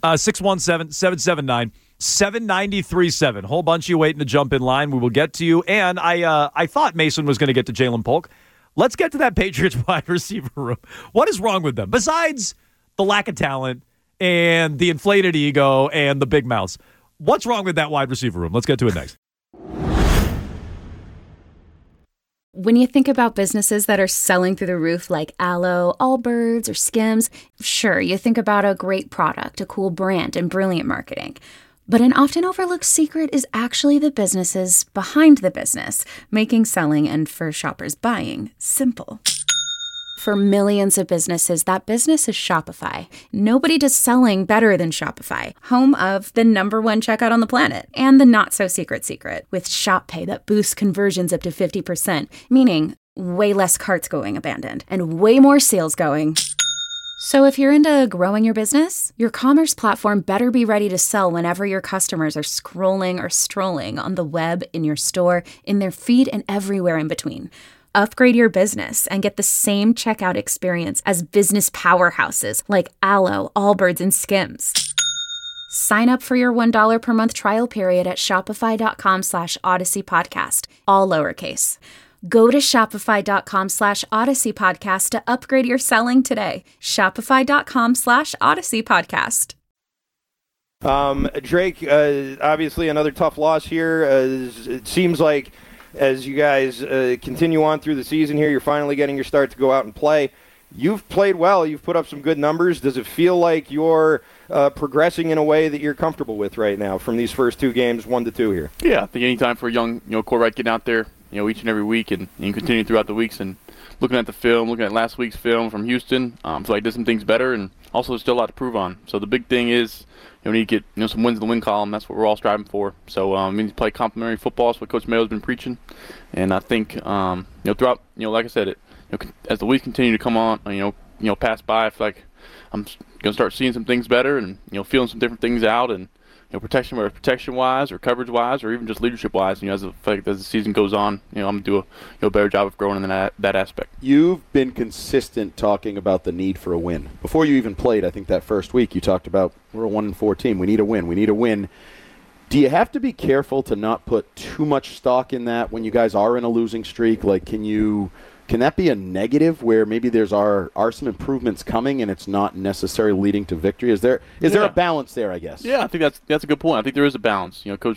617-779-7937. Whole bunch of you waiting to jump in line. We will get to you. And I thought Mason was going to get to Jalen Polk. Let's get to that Patriots wide receiver room. What is wrong with them? Besides the lack of talent and the inflated ego and the big mouths, what's wrong with that wide receiver room? Let's get to it next. When you think about businesses that are selling through the roof like Aloe, Allbirds, or Skims, sure, you think about a great product, a cool brand, and brilliant marketing. But an often overlooked secret is actually the businesses behind the business, making selling and, for shoppers, buying simple. For millions of businesses, that business is Shopify. Nobody does selling better than Shopify, home of the #1 checkout on the planet and the not-so-secret secret with Shop Pay that boosts conversions up to 50%, meaning way less carts going abandoned and way more sales going. So if you're into growing your business, your commerce platform better be ready to sell whenever your customers are scrolling or strolling on the web, in your store, in their feed, and everywhere in between. Upgrade your business and get the same checkout experience as business powerhouses like Aloe, Allbirds, and Skims. Sign up for your $1 per month trial period at shopify.com/Odyssey Podcast, all lowercase. Go to shopify.com/Odyssey Podcast to upgrade your selling today. Shopify.com/Odyssey Podcast. Drake, obviously another tough loss here. It seems like as you guys continue on through the season here, you're finally getting your start to go out and play. You've played well. You've put up some good numbers. Does it feel like you're progressing in a way that you're comfortable with right now from these first two games, 1-2 here? Yeah, I think anytime for a young quarterback getting out there, each and every week and continue throughout the weeks and looking at the film, looking at last week's film from Houston, I feel like I did some things better, and also there's still a lot to prove on. So the big thing is we need to get some wins in the win column. That's what we're all striving for. So we need to play complementary football. That's what Coach Mayo's been preaching. And I think throughout like I said, as the weeks continue to come on, pass by, I feel like I'm gonna start seeing some things better and feeling some different things out and protection wise or coverage wise or even just leadership wise. As the season goes on, I'm gonna do a better job of growing in that aspect. You've been consistent talking about the need for a win. Before you even played, I think that first week you talked about we're a 1-4 team. We need a win. We need a win. Do you have to be careful to not put too much stock in that when you guys are in a losing streak? Like, can that be a negative where maybe there's are some improvements coming and it's not necessarily leading to victory? Is there a balance there, I guess? Yeah, I think that's a good point. I think there is a balance. Coach,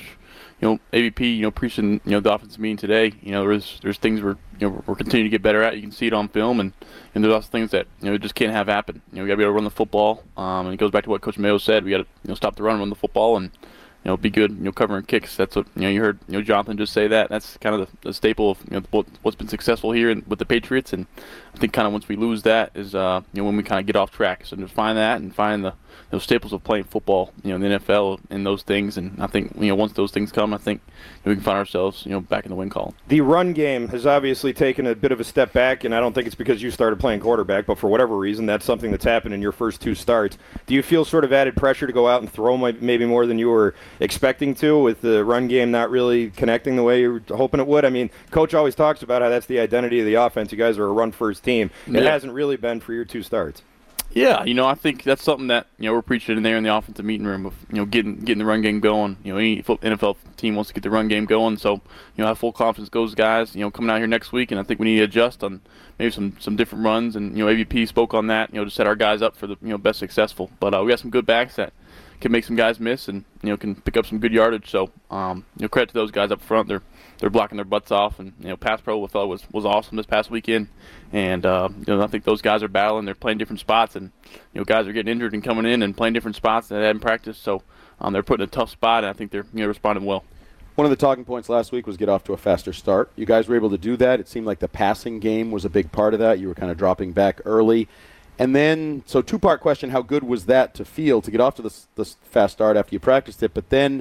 AVP, preaching, the offensive meeting today. There's things we're continuing to get better at. You can see it on film, and there's also things that just can't have happen. We got to be able to run the football, and it goes back to what Coach Mayo said. We got to stop the run the football, and be good, covering kicks. That's what you heard. Jonathan just say that. That's kind of the staple of what's been successful here with the Patriots. And I think kind of once we lose that is when we kind of get off track. So to find that and find those staples of playing football, in the NFL and those things. And I think once those things come, I think we can find ourselves back in the win column. The run game has obviously taken a bit of a step back, and I don't think it's because you started playing quarterback, but for whatever reason, that's something that's happened in your first two starts. Do you feel sort of added pressure to go out and throw maybe more than you were expecting to, with the run game not really connecting the way you were hoping it would? I mean, Coach always talks about how that's the identity of the offense. You guys are a run-first team. It hasn't really been for your two starts. Yeah, I think that's something that we're preaching in there in the offensive meeting room of getting the run game going. Any NFL team wants to get the run game going, so have full confidence those guys. Coming out here next week, and I think we need to adjust on maybe some different runs. And AVP spoke on that. To set our guys up for the best successful. But we got some good backs that can make some guys miss and can pick up some good yardage. So credit to those guys up front. They're blocking their butts off, and pass pro I thought was awesome this past weekend. And I think those guys are battling. They're playing different spots, and guys are getting injured and coming in and playing different spots that they hadn't practiced. So they're put in a tough spot, and I think they're responding well. One of the talking points last week was get off to a faster start. You guys were able to do that. It seemed like the passing game was a big part of that. You were kind of dropping back early. And then, so two-part question, how good was that to feel, to get off to the fast start after you practiced it? But then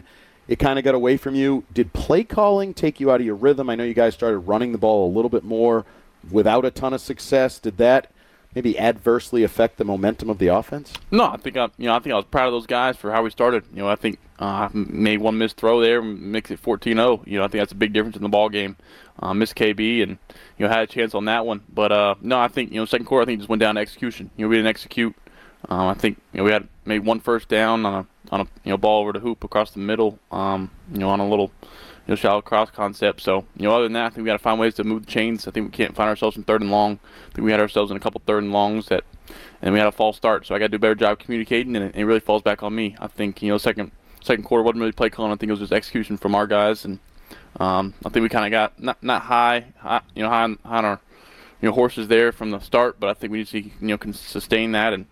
it kind of got away from you. Did play calling take you out of your rhythm? I know you guys started running the ball a little bit more without a ton of success. Did that maybe adversely affect the momentum of the offense? No, I think I was proud of those guys for how we started. I think I made one missed throw there, makes it 14-0. I think that's a big difference in the ball game. Missed KB and had a chance on that one, but no, I think second quarter I think just went down to execution. We didn't execute. I think we had made one first down on a ball over the hoop across the middle. On a little shallow cross concept. So other than that, I think we got to find ways to move the chains. I think we can't find ourselves in third and long. I think we had ourselves in a couple third and longs and we had a false start. So I got to do a better job communicating, and it really falls back on me. I think second quarter wasn't really play calling. I think it was just execution from our guys, and I think we kind of got not high on our horses there from the start, but I think we need to can sustain that and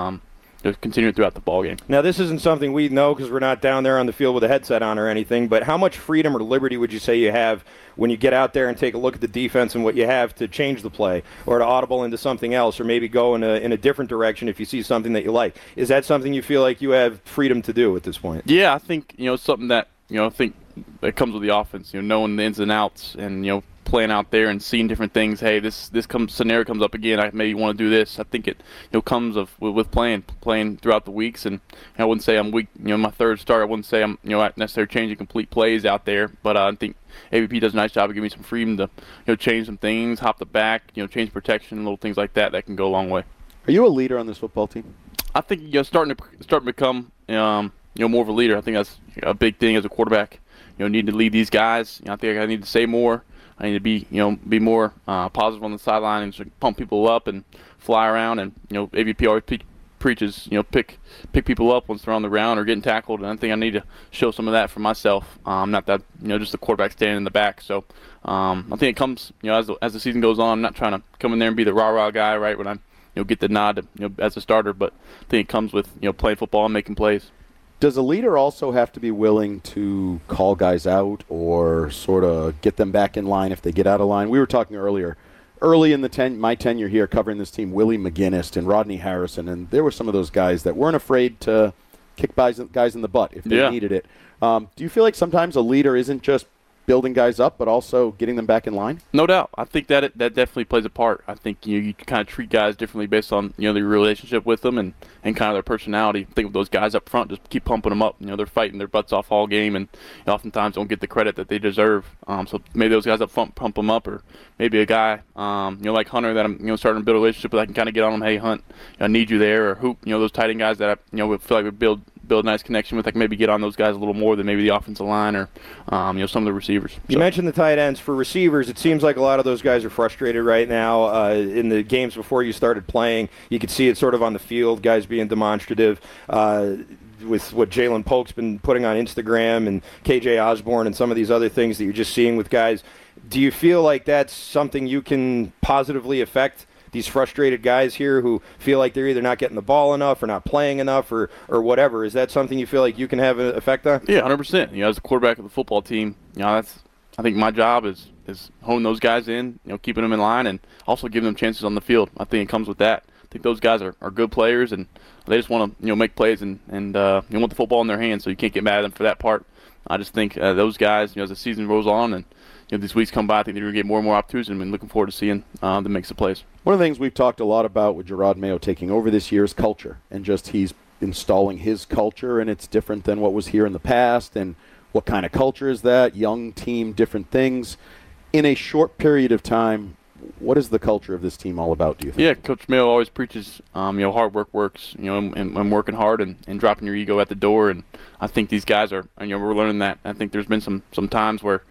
just continue it throughout the ball game. Now, this isn't something we know because we're not down there on the field with a headset on or anything, but how much freedom or liberty would you say you have when you get out there and take a look at the defense and what you have to change the play or to audible into something else or maybe go in a different direction if you see something that you like? Is that something you feel like you have freedom to do at this point? Yeah, I think it's something that I think that comes with the offense. Knowing the ins and outs and playing out there and seeing different things. Hey, this scenario comes up again. I maybe want to do this. I think it comes with playing throughout the weeks. And I wouldn't say I'm weak. My third start, I wouldn't say I'm necessarily changing complete plays out there. But I think AVP does a nice job of giving me some freedom to change some things, hop the back, change protection, little things like that can go a long way. Are you a leader on this football team? I think starting to become more of a leader. I think that's a big thing as a quarterback. Need to lead these guys. I think I need to say more. I need to be more positive on the sideline and just pump people up and fly around. And AVP always preaches pick people up once they're on the ground or getting tackled. And I think I need to show some of that for myself. Not that just the quarterback standing in the back. So I think it comes as the season goes on. I'm not trying to come in there and be the rah guy right when I get the nod as a starter. But I think it comes with playing football and making plays. Does a leader also have to be willing to call guys out or sort of get them back in line if they get out of line? We were talking earlier, early in my tenure here covering this team, Willie McGinnis and Rodney Harrison, and there were some of those guys that weren't afraid to kick guys in the butt if they needed it. Do you feel like sometimes a leader isn't just building guys up, but also getting them back in line? No doubt. I think that definitely plays a part. I think you kind of treat guys differently based on the relationship with them and kind of their personality. Think of those guys up front, just keep pumping them up. They're fighting their butts off all game and oftentimes don't get the credit that they deserve. So maybe those guys up front pump them up, or maybe a guy like Hunter that I'm starting to build a relationship with. I can kind of get on him. Hey, Hunt, I need you there. Or Hoop, those tight end guys that I feel like we build a nice connection with. I can maybe get on those guys a little more than maybe the offensive line or some of the receivers. You mentioned the tight ends. For receivers, it seems like a lot of those guys are frustrated right now. In the games before you started playing, you could see it sort of on the field, guys being demonstrative. With what Jalen Polk's been putting on Instagram and KJ Osborne and some of these other things that you're just seeing with guys, do you feel like that's something you can positively affect these frustrated guys here who feel like they're either not getting the ball enough or not playing enough or whatever? Is that something you feel like you can have an effect on? Yeah, 100%. As a quarterback of the football team, I think my job is honing those guys in, keeping them in line and also giving them chances on the field. I think it comes with that. I think those guys are good players and they just want to make plays and want the football in their hands, so you can't get mad at them for that part. I just think those guys, as the season rolls on and these weeks come by, I think they're going to get more and more opportunities, and I'm looking forward to seeing them make some plays. One of the things we've talked a lot about with Jerod Mayo taking over this year is culture, and just he's installing his culture, and it's different than what was here in the past. And what kind of culture is that? Young team, different things. In a short period of time, what is the culture of this team all about, do you think? Yeah, Coach Mayo always preaches, hard work works, and working hard and dropping your ego at the door. And I think these guys are, we're learning that. I think there's been some times where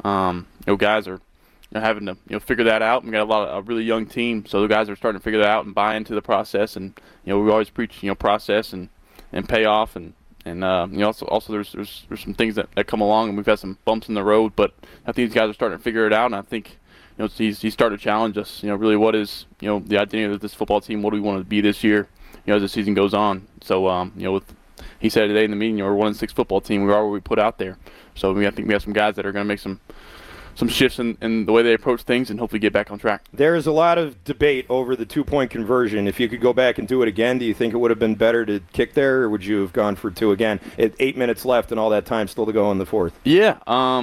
guys are having to figure that out. We got a really young team, so the guys are starting to figure that out and buy into the process. And we always preach process and payoff and also there's some things that come along, and we've had some bumps in the road, but I think these guys are starting to figure it out. And I think he's starting to challenge us. Really, what is the identity of this football team? What do we want to be this year? As the season goes on. So he said today in the meeting, we're a 1-6 football team. We are what we put out there. So I think we have some guys that are going to make some some shifts in the way they approach things and hopefully get back on track. There is a lot of debate over the 2-point conversion. If you could go back and do it again, do you think it would have been better to kick there, or would you have gone for 2 again? 8 minutes left and all that time still to go in the fourth. Yeah,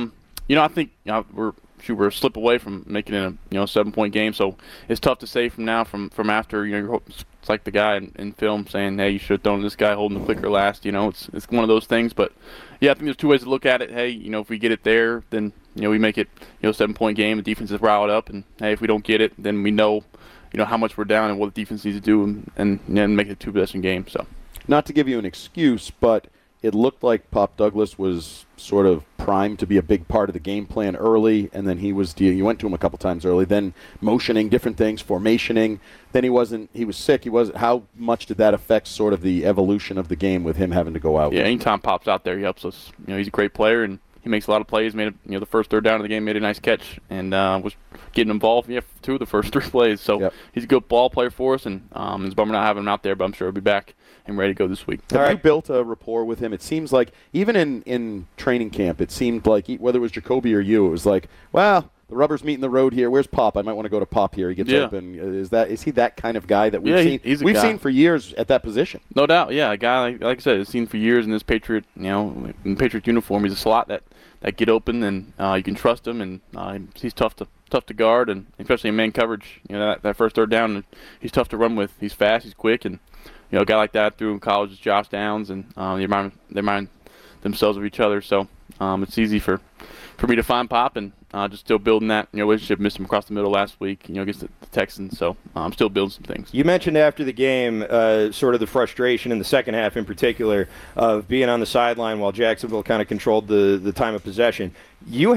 I think we're a slip away from making it a 7-point game. So it's tough to say from now, from after. It's like the guy in film saying, "Hey, you should have thrown this guy holding the clicker last." It's one of those things. But yeah, I think there's 2 ways to look at it. Hey, if we get it there, then we make it 7-point game. The defense is riled up, and hey, if we don't get it, then we know how much we're down and what the defense needs to do, and then make it a 2-possession game. So, not to give you an excuse, but it looked like Pop Douglas was sort of primed to be a big part of the game plan early, and then you went to him a couple times early, then motioning different things, formationing. Then he was sick. How much did that affect sort of the evolution of the game with him having to go out? Yeah, anytime Pop's out there, he helps us. He's a great player, and he makes a lot of plays. Made the first third down of the game, made a nice catch, and was getting involved. 2 of the first 3 plays. So He's a good ball player for us, and it's a bummer not having him out there, but I'm sure he'll be back and ready to go this week. Have you built a rapport with him? It seems like even in training camp, it seemed like whether it was Jacoby or you, it was like, well, the rubber's meeting the road here. Where's Pop? I might want to go to Pop here. He gets open. Is he that kind of guy that we've seen? We've seen for years at that position. No doubt. Yeah, a guy like I said, has seen for years in this Patriot, in Patriot uniform. He's a slot that get open, and you can trust him, and he's tough to guard, and especially in man coverage. That first third down, he's tough to run with. He's fast, he's quick, and a guy like that through in college is Josh Downs, and they remind themselves of each other. So it's easy for me to find Pop, and just still building that relationship. Missed him across the middle last week, against the Texans. So I'm still building some things. You mentioned after the game sort of the frustration in the second half in particular of being on the sideline while Jacksonville kind of controlled the time of possession. You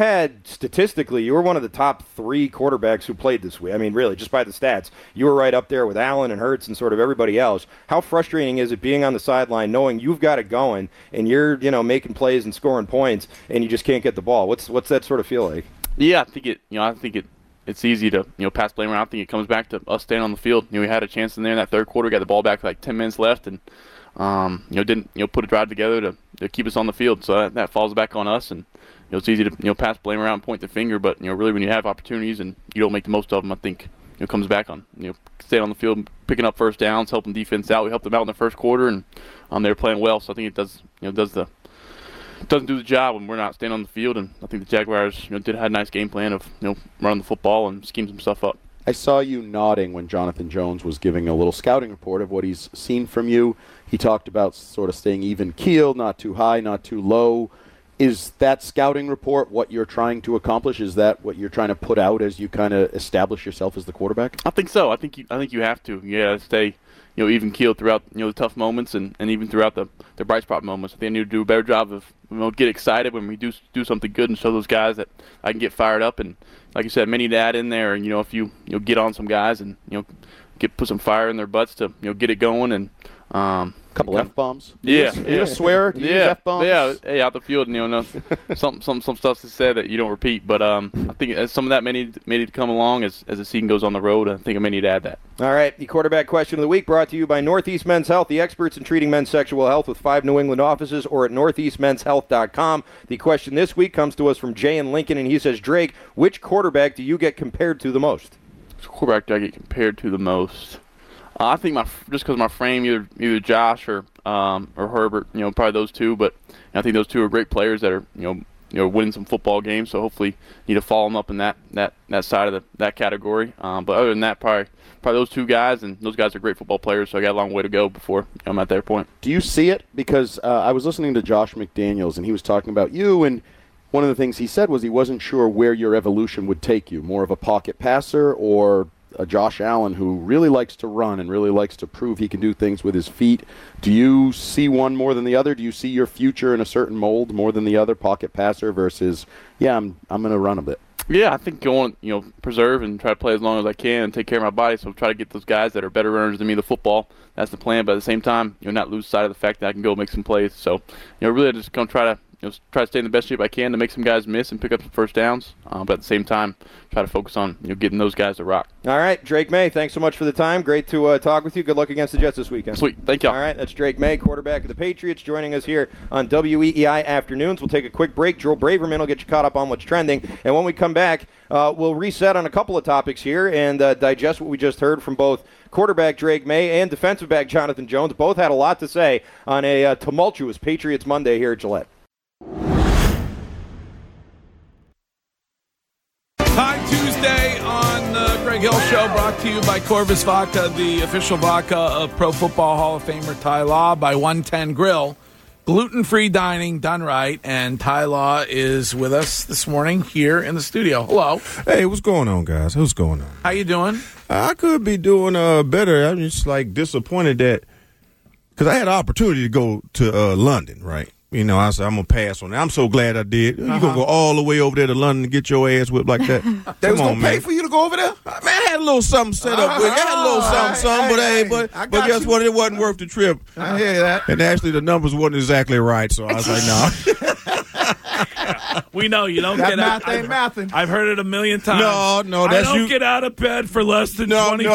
were one of the top 3 quarterbacks who played this week. I mean, really, just by the stats. You were right up there with Allen and Hurts and sort of everybody else. How frustrating is it being on the sideline knowing you've got it going and you're, making plays and scoring points and you just can't get the ball? What's that sort of feel like? Yeah, I think it's easy to pass blame around. I think it comes back to us staying on the field. We had a chance in there in that third quarter, got the ball back with like 10 minutes left, and didn't put a drive together to keep us on the field. So that falls back on us, and it's easy to pass blame around, and point the finger. But really, when you have opportunities and you don't make the most of them, I think it comes back on staying on the field, picking up first downs, helping defense out. We helped them out in the first quarter, and they were playing well. So I think it doesn't do the job when we're not staying on the field, and I think the Jaguars had a nice game plan of running the football and scheme some stuff up. I saw you nodding when Jonathan Jones was giving a little scouting report of what he's seen from you. He talked about sort of staying even-keeled, not too high, not too low. Is that scouting report what you're trying to accomplish? Is that what you're trying to put out as you kind of establish yourself as the quarterback? I think so. I think you have to. Yeah, stay even keeled throughout the tough moments and even throughout the bright spot moments. I think I need to do a better job of get excited when we do something good and show those guys that I can get fired up. And like you said, many to add in there. And if you get on some guys and put some fire in their butts to get it going and. Couple F-bombs. Yeah. Do you swear? Do you use F-bombs? Yeah. Hey, out the field, some stuff to say that you don't repeat. But I think some of that may need to come along as the season goes on the road. I think I may need to add that. All right. The quarterback question of the week brought to you by Northeast Men's Health, the experts in treating men's sexual health with 5 New England offices or at northeastmenshealth.com. The question this week comes to us from Jay in Lincoln, and he says, Drake, which quarterback do you get compared to the most? Which quarterback do I get compared to the most? I think just because my frame, either Josh or Herbert, probably those two. But I think those two are great players that are winning some football games. So hopefully, need to follow them up in that side of that category. But other than that, probably those two guys, and those guys are great football players. So I got a long way to go before I'm at their point. Do you see it? Because I was listening to Josh McDaniels, and he was talking about you, and one of the things he said was he wasn't sure where your evolution would take you, more of a pocket passer or a Josh Allen who really likes to run and really likes to prove he can do things with his feet. Do you see one more than the other? Do you see your future in a certain mold more than the other, pocket passer versus, I'm going to run a bit? Yeah, I think going, preserve and try to play as long as I can and take care of my body. So try to get those guys that are better runners than me the football. That's the plan. But at the same time, not lose sight of the fact that I can go make some plays. So, really just going to try to try to stay in the best shape I can to make some guys miss and pick up some first downs. But at the same time, try to focus on getting those guys to rock. All right, Drake May, thanks so much for the time. Great to talk with you. Good luck against the Jets this weekend. Sweet. Thank you. All right, that's Drake May, quarterback of the Patriots, joining us here on WEEI Afternoons. We'll take a quick break. Joel Braverman will get you caught up on what's trending. And when we come back, we'll reset on a couple of topics here and digest what we just heard from both quarterback Drake May and defensive back Jonathan Jones. Both had a lot to say on a tumultuous Patriots Monday here at Gillette. Hi, Tuesday on the Greg Hill Show, brought to you by Corvus Vodka, the official vodka of Pro Football Hall of Famer Ty Law, by 110 Grill. Gluten-free dining done right, and Ty Law is with us this morning here in the studio. Hello. Hey, what's going on, guys? What's going on? How you doing? I could be doing better. I'm just disappointed that because I had an opportunity to go to London, right? I said, I'm going to pass on that. I'm so glad I did. You're going to go all the way over there to London to get your ass whipped like that? They was going to pay for you to go over there? Man, I had a little something set up with it. I had a little something, but guess what? It wasn't worth the trip. I hear that. And actually, the numbers wasn't exactly right, so I was like, no. We know you don't that get math out. Ain't mathing. I've heard it a million times. No, that's I don't get out of bed for less than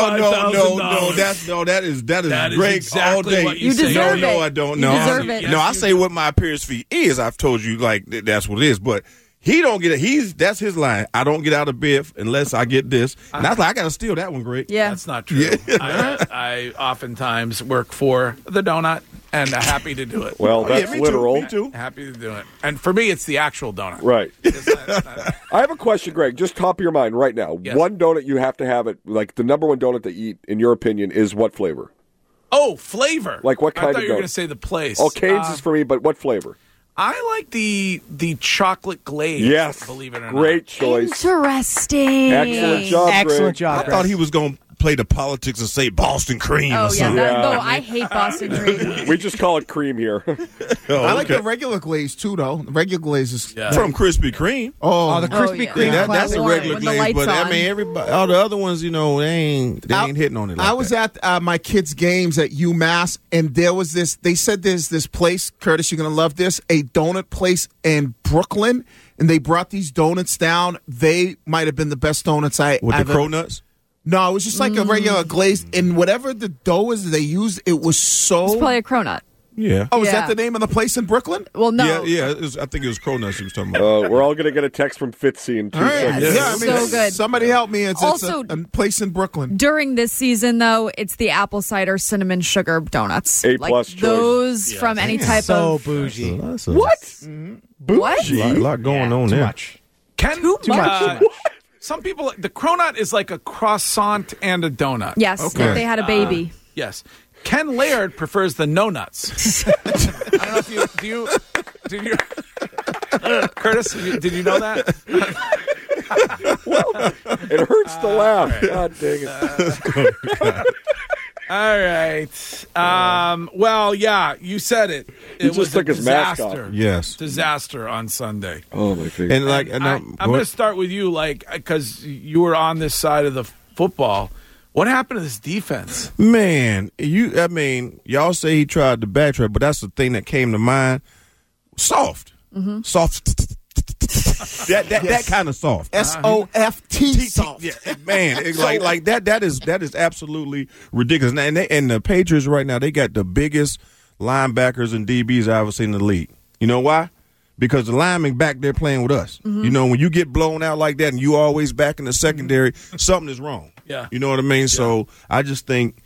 $25,000. No, that is that great exactly all day. What you say. No, I don't. No, I say what my appearance fee is. I've told you that's what it is, but. He don't get it. That's his line. I don't get out of bed unless I get this. And I was like, I got to steal that one, Greg. Yeah. That's not true. Yeah. I oftentimes work for the donut and happy to do it. Well, that's literal. Me too. Happy to do it. And for me, it's the actual donut. Right. I have a question, Greg. Just top of your mind right now. Yes. One donut you have to have it, like the number one donut to eat, in your opinion, is what flavor? Oh, flavor. Like what kind of donut? I thought you were going to say the place. Oh, Cane's is for me, but what flavor? I like the chocolate glaze. Yes. Believe it or not. Great choice. Interesting. Excellent job, Excellent job. I thought he was going to play the politics and say Boston cream or something. No, I hate Boston cream. We just call it cream here. I like the regular glaze, too, though. The regular glaze is from Krispy Kreme. Oh, the Krispy Kreme. That's a regular glaze, but I mean, everybody, all the other ones, they ain't hitting on it like I was at my kids' games at UMass, and there was this, they said there's this place, Curtis, you're going to love this, a donut place in Brooklyn, and they brought these donuts down. They might have been the best donuts With the cronuts? No, it was just like a regular glaze, and whatever the dough is they used, it was so... It's probably a cronut. Yeah. Oh, is that the name of the place in Brooklyn? Well, no. Yeah. I think it was cronuts he was talking about. We're all going to get a text from Fitzy in 2 seconds. Yeah, I mean, so good. Somebody help me. It's Also, a place in Brooklyn. During this season, though, it's the apple cider cinnamon sugar donuts. A+ choice. Those from any type of... bougie. What? What? A lot going on there. Too much. Some people, the cronut is like a croissant and a donut. Yes, if they had a baby. Yes. Ken Laird prefers the no nuts. I don't know if you Curtis, did you know that? Well, it hurts to laugh. God dang it. All right. Well, yeah, you said it. It was took a his mask off. disaster. Yes. Disaster on Sunday. Oh, my face. And I'm going to start with you, because you were on this side of the football. What happened to this defense? Man, y'all say he tried to backtrack, but that's the thing that came to mind. Soft. Mm-hmm. Soft. That kind of soft. SOFT soft. Yeah, man, like that is absolutely ridiculous. And the Patriots right now, they got the biggest linebackers and DBs I've ever seen in the league. You know why? Because the linemen back there playing with us. Mm-hmm. When you get blown out like that and you always back in the secondary, something is wrong. Yeah. You know what I mean? Yeah. So I just think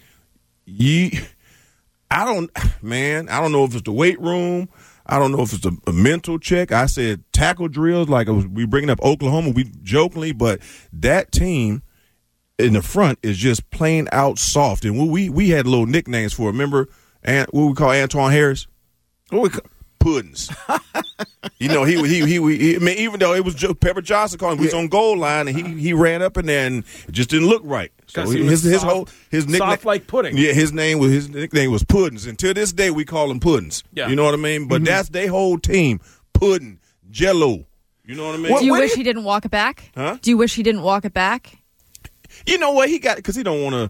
I don't know if it's the weight room. I don't know if it's a mental check. I said tackle drills, we bringing up Oklahoma, we jokingly, but that team in the front is just plain out soft. And we had little nicknames for it. Remember what we call Antoine Harris? Puddings. He even though it was Pepper Johnson calling, he was on goal line and he ran up in there and it just didn't look right. So his nickname, soft like pudding. Yeah, his nickname was Puddings. And to this day we call him Puddings. Yeah. You know what I mean? But that's their whole team. Pudding, Jello. You know what I mean? Do you wish he didn't walk it back? Huh? Do you wish he didn't walk it back? You know what? He got because he don't want to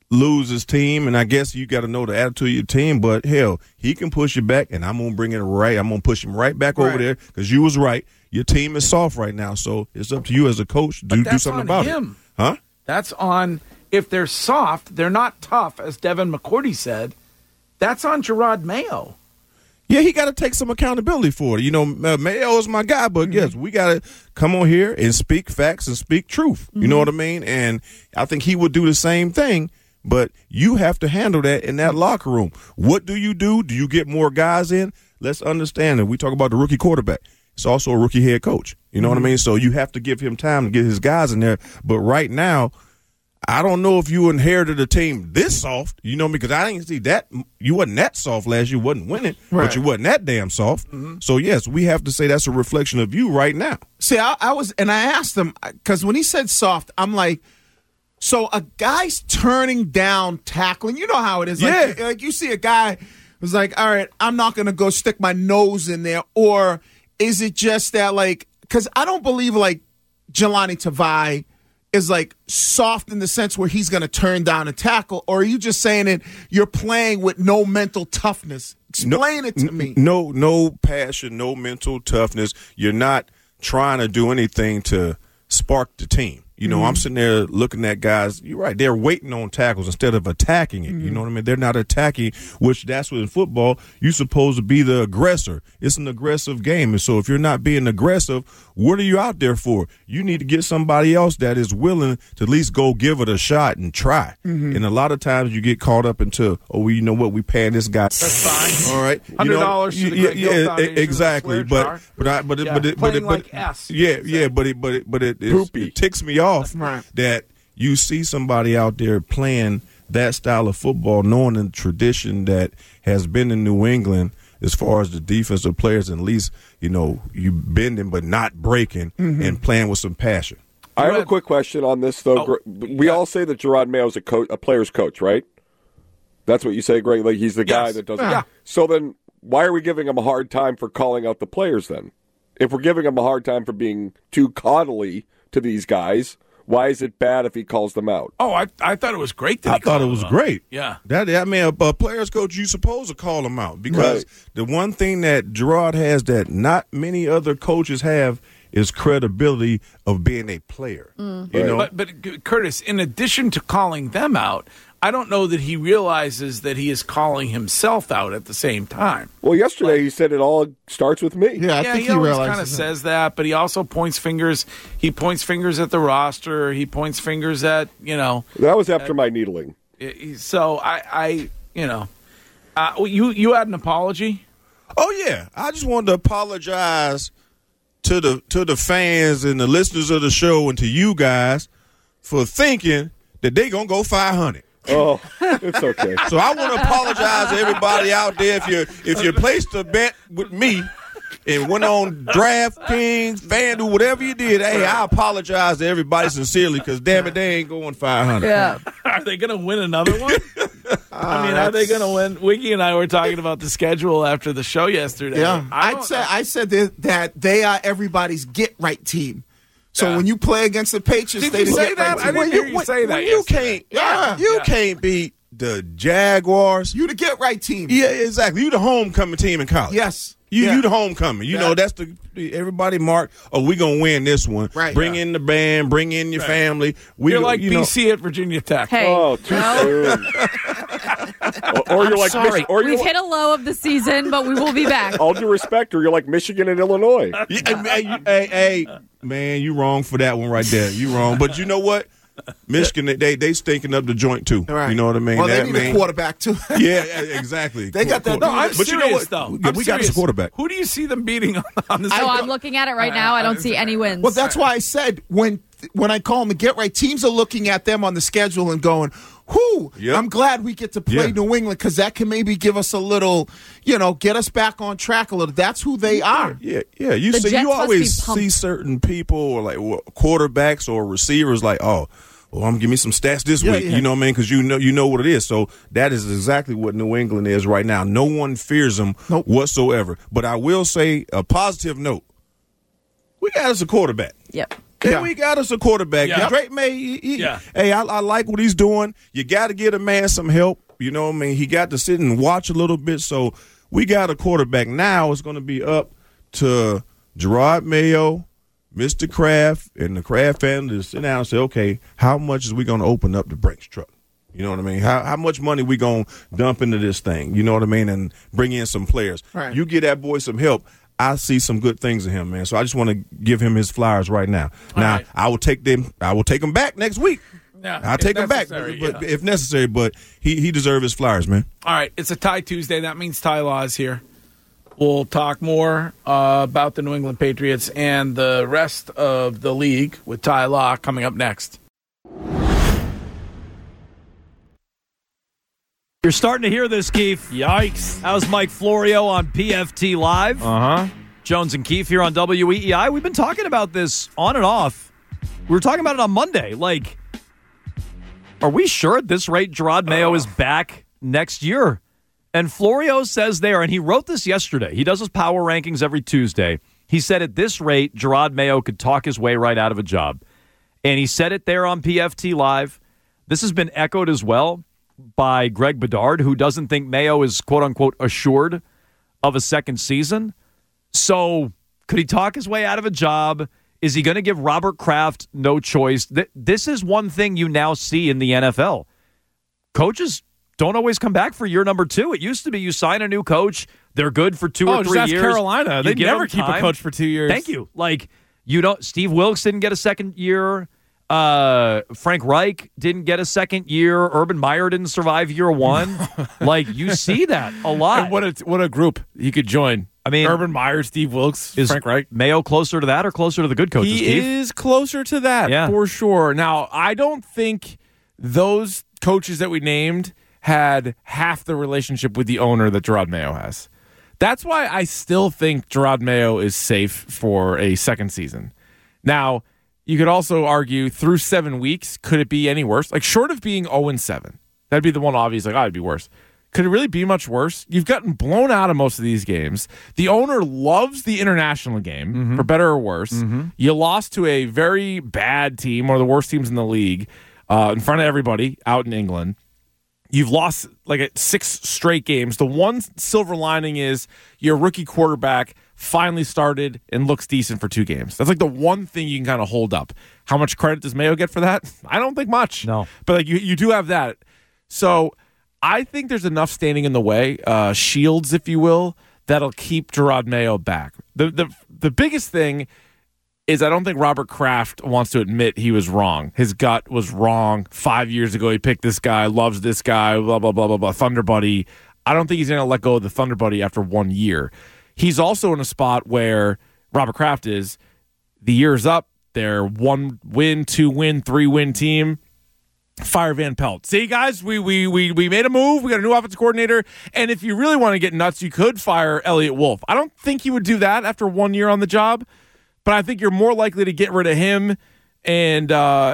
lose his team, and I guess you got to know the attitude of your team, but hell, he can push you back, and I'm going to bring it right. I'm going to push him right back over there because you was right. Your team is soft right now, so it's up to you as a coach to do something about it. Huh? That's on – if they're soft, they're not tough, as Devin McCourty said. That's on Gerard Mayo. Yeah, he got to take some accountability for it. You know, Mayo is my guy, but yes, we got to come on here and speak facts and speak truth. You know what I mean? And I think he would do the same thing, but you have to handle that in that locker room. What do? Do you get more guys in? Let's understand that we talk about the rookie quarterback. It's also a rookie head coach. You know what I mean? So you have to give him time to get his guys in there. But right now, I don't know if you inherited a team this soft, you know, because I didn't see that. You wasn't that soft last year, wasn't winning, but you wasn't that damn soft. So, yes, we have to say that's a reflection of you right now. See, I was, and I asked him, because when he said soft, I'm like, so a guy's turning down tackling. You know how it is. Like you see a guy who's like, all right, I'm not going to go stick my nose in there. Or is it just that, like, because I don't believe, like, Jelani Tavai is like soft in the sense where he's going to turn down a tackle, or are you just saying it you're playing with no mental toughness? Explain it to me. No passion, no mental toughness. You're not trying to do anything to spark the team. You know, I'm sitting there looking at guys. You're right. They're waiting on tackles instead of attacking it. You know what I mean? They're not attacking, which that's what in football, you're supposed to be the aggressor. It's an aggressive game. And so if you're not being aggressive, what are you out there for? You need to get somebody else that is willing to at least go give it a shot and try. And a lot of times you get caught up into, well, you know what? We paying this guy. That's fine. All right. $100 Yeah, exactly. But it ticks me off that you see somebody out there playing that style of football, knowing the tradition that has been in New England as far as the defensive players, and at least, you know, you bending but not breaking and playing with some passion. I have a quick question on this, though. We all say that Gerard Mayo's a player's coach, right? That's what you say, Greg? Like he's the guy that doesn't. Yeah. So then why are we giving him a hard time for calling out the players then? If we're giving him a hard time for being too coddly to these guys, why is it bad if he calls them out? Oh, I thought it was great that I thought it was great. Yeah. A player's coach, you're supposed to call them out because the one thing that Gerard has that not many other coaches have is credibility of being a player. You know? But Curtis, in addition to calling them out, I don't know that he realizes that he is calling himself out at the same time. Well, yesterday he said it all starts with me. Yeah, I think he always kind of says that, but he also points fingers. He points fingers at the roster. He points fingers at, you know. That was after my needling. So you had an apology? Oh yeah, I just wanted to apologize to the fans and the listeners of the show and to you guys for thinking that they gonna go 500. Oh, it's okay. So I want to apologize to everybody out there if you placed a bet with me and went on DraftKings, FanDuel, whatever you did. Hey, I apologize to everybody sincerely because damn it, they ain't going 500. Yeah. Are they going to win another one? I mean, are they going to win? Wiggy and I were talking about the schedule after the show yesterday. Yeah, I said that they are everybody's get right team. So when you play against the Patriots, did you say that? I didn't hear you say that. You can't beat the Jaguars. You the get right team. Yeah, exactly. You the homecoming team in college. Yes. You the homecoming. You know, that's everybody mark, we going to win this one. Right. Bring in the band, bring in your family. You're like BC at Virginia Tech. Hey. Oh, too soon. Or you're like sorry. We've hit a low of the season, but we will be back. All due respect, or you're like Michigan and Illinois. Hey, man, you wrong for that one right there. You wrong. But you know what? Michigan, they stinking up the joint too. Right. You know what I mean? Well, they need a quarterback too. Yeah, exactly. They got that. No, I'm but serious, you know what? though. We got us a quarterback. Who do you see them beating on this? Oh, I'm looking at it right now. I don't see any wins. Well, that's why I said when I call them the get right, teams are looking at them on the schedule and going, whoo, I'm glad we get to play New England because that can maybe give us a little, get us back on track a little. That's who they are. Yeah. You always see certain people or like quarterbacks or receivers like, oh, well, I'm give me some stats this week. You know what I mean? Because you know what it is. So that is exactly what New England is right now. No one fears them whatsoever. But I will say a positive note. We got us a quarterback. Yep. And we got us a quarterback. Yeah. Drake May, hey, I like what he's doing. You got to get a man some help. You know what I mean? He got to sit and watch a little bit. So we got a quarterback. Now it's going to be up to Gerard Mayo, Mr. Kraft, and the Kraft family to sit down and say, okay, how much is we going to open up the Brinks truck? You know what I mean? How much money we going to dump into this thing? You know what I mean? And bring in some players. Right. You get that boy some help. I see some good things in him, man. So I just want to give him his flowers right now. Now, I will take them back next week. Yeah, I'll take him back, but if necessary. But he deserves his flowers, man. All right, it's a Tie Tuesday. That means Ty Law is here. We'll talk more about the New England Patriots and the rest of the league with Ty Law coming up next. You're starting to hear this, Keith. Yikes. How's Mike Florio on PFT Live? Jones and Keith here on WEEI. We've been talking about this on and off. We were talking about it on Monday. Like, are we sure at this rate Gerard Mayo is back next year? And Florio says they are, and he wrote this yesterday. He does his power rankings every Tuesday. He said at this rate, Gerard Mayo could talk his way right out of a job. And he said it there on PFT Live. This has been echoed as well by Greg Bedard, who doesn't think Mayo is, quote-unquote, assured of a second season. So could he talk his way out of a job? Is he going to give Robert Kraft no choice? This is one thing you now see in the NFL. Coaches don't always come back for year number 2. It used to be you sign a new coach, they're good for 2 or 3 just years. Carolina. They never keep a coach for 2 years. Thank you. Like, you don't. Steve Wilkes didn't get a second year. Frank Reich didn't get a second year. Urban Meyer didn't survive year 1. Like, you see that a lot. And what a group he could join. I mean, Urban Meyer, Steve Wilkes, is Frank Reich. Mayo closer to that or closer to the good coaches? He is closer to that, for sure. Now, I don't think those coaches that we named had half the relationship with the owner that Gerard Mayo has. That's why I still think Gerard Mayo is safe for a second season. Now, you could also argue through 7 weeks, could it be any worse? Like, short of being 0-7, that'd be the one obvious, like, it'd be worse. Could it really be much worse? You've gotten blown out of most of these games. The owner loves the international game, for better or worse. You lost to a very bad team, one of the worst teams in the league, in front of everybody out in England. You've lost like 6 straight games. The one silver lining is your rookie quarterback finally started and looks decent for 2 games. That's like the one thing you can kind of hold up. How much credit does Mayo get for that? I don't think much. No. But like you do have that. So I think there's enough standing in the way, shields, if you will, that'll keep Gerard Mayo back. The biggest thing is I don't think Robert Kraft wants to admit he was wrong. His gut was wrong. 5 years ago, he picked this guy, loves this guy, blah, blah, blah, blah, blah, Thunder Buddy. I don't think he's going to let go of the Thunder Buddy after 1 year. He's also in a spot where Robert Kraft is. The year's up. They're 1 win, 2 win, 3 win team. Fire Van Pelt. See, guys, we made a move. We got a new offensive coordinator. And if you really want to get nuts, you could fire Elliott Wolf. I don't think he would do that after 1 year on the job. But I think you're more likely to get rid of him and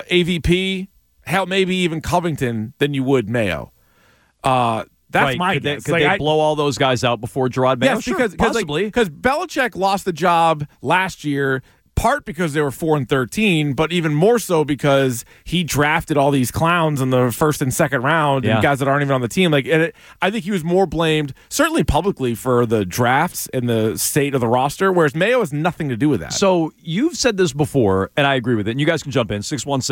AVP, hell, maybe even Covington, than you would Mayo. That's right. my could guess. Could they blow all those guys out before Gerard Mayo? Yes, Sure, possibly. Because Belichick lost the job last year, part because they were 4-13, but even more so because he drafted all these clowns in the first and second round and guys that aren't even on the team. I think he was more blamed, certainly publicly, for the drafts and the state of the roster, whereas Mayo has nothing to do with that. So you've said this before, and I agree with it. And you guys can jump in,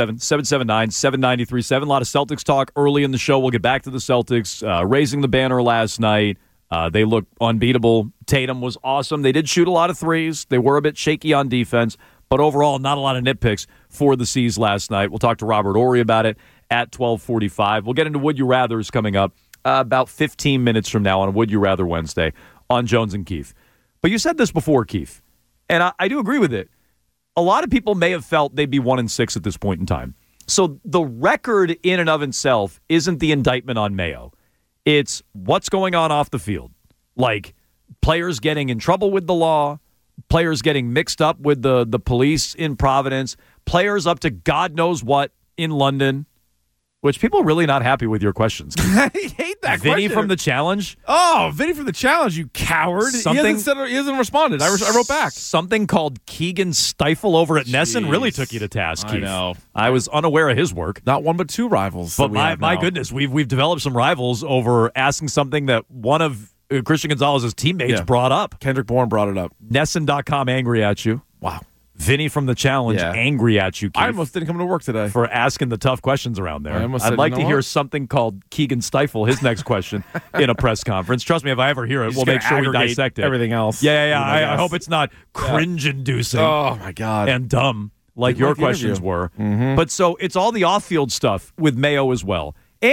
617-779-7937. A lot of Celtics talk early in the show. We'll get back to the Celtics raising the banner last night. They look unbeatable. Tatum was awesome. They did shoot a lot of threes. They were a bit shaky on defense, but overall, not a lot of nitpicks for the C's last night. We'll talk to Robert Horry about it at 12:45. We'll get into Would You Rathers coming up about 15 minutes from now on Would You Rather Wednesday on Jones and Keith. But you said this before, Keith, and I do agree with it. A lot of people may have felt they'd be 1-6 at this point in time. So the record in and of itself isn't the indictment on Mayo. It's what's going on off the field. Like players getting in trouble with the law, players getting mixed up with the police in Providence, players up to God knows what in London. Which people are really not happy with your questions. I hate that Vinny question. from the challenge. Oh, Vinny from the challenge, you coward. He hasn't responded. I wrote back. Something called Keegan Stifle over at Nesson really took you to task, Keith. I know. I was unaware of his work. Not one but two rivals. But my goodness, we've developed some rivals over asking something that one of Christian Gonzalez's teammates brought up. Kendrick Bourne brought it up. Nesson.com angry at you. Wow. Vinny from the challenge angry at you, Keith, I almost didn't come to work today for asking the tough questions around there. I'd like to hear something called Keegan Stifle, his next question, in a press conference. Trust me, if I ever hear it, we'll make sure we dissect it. Everything else. Yeah. I hope it's not cringe-inducing. Oh, my God. And dumb like your questions were. Mm-hmm. But so it's all the off-field stuff with Mayo as well.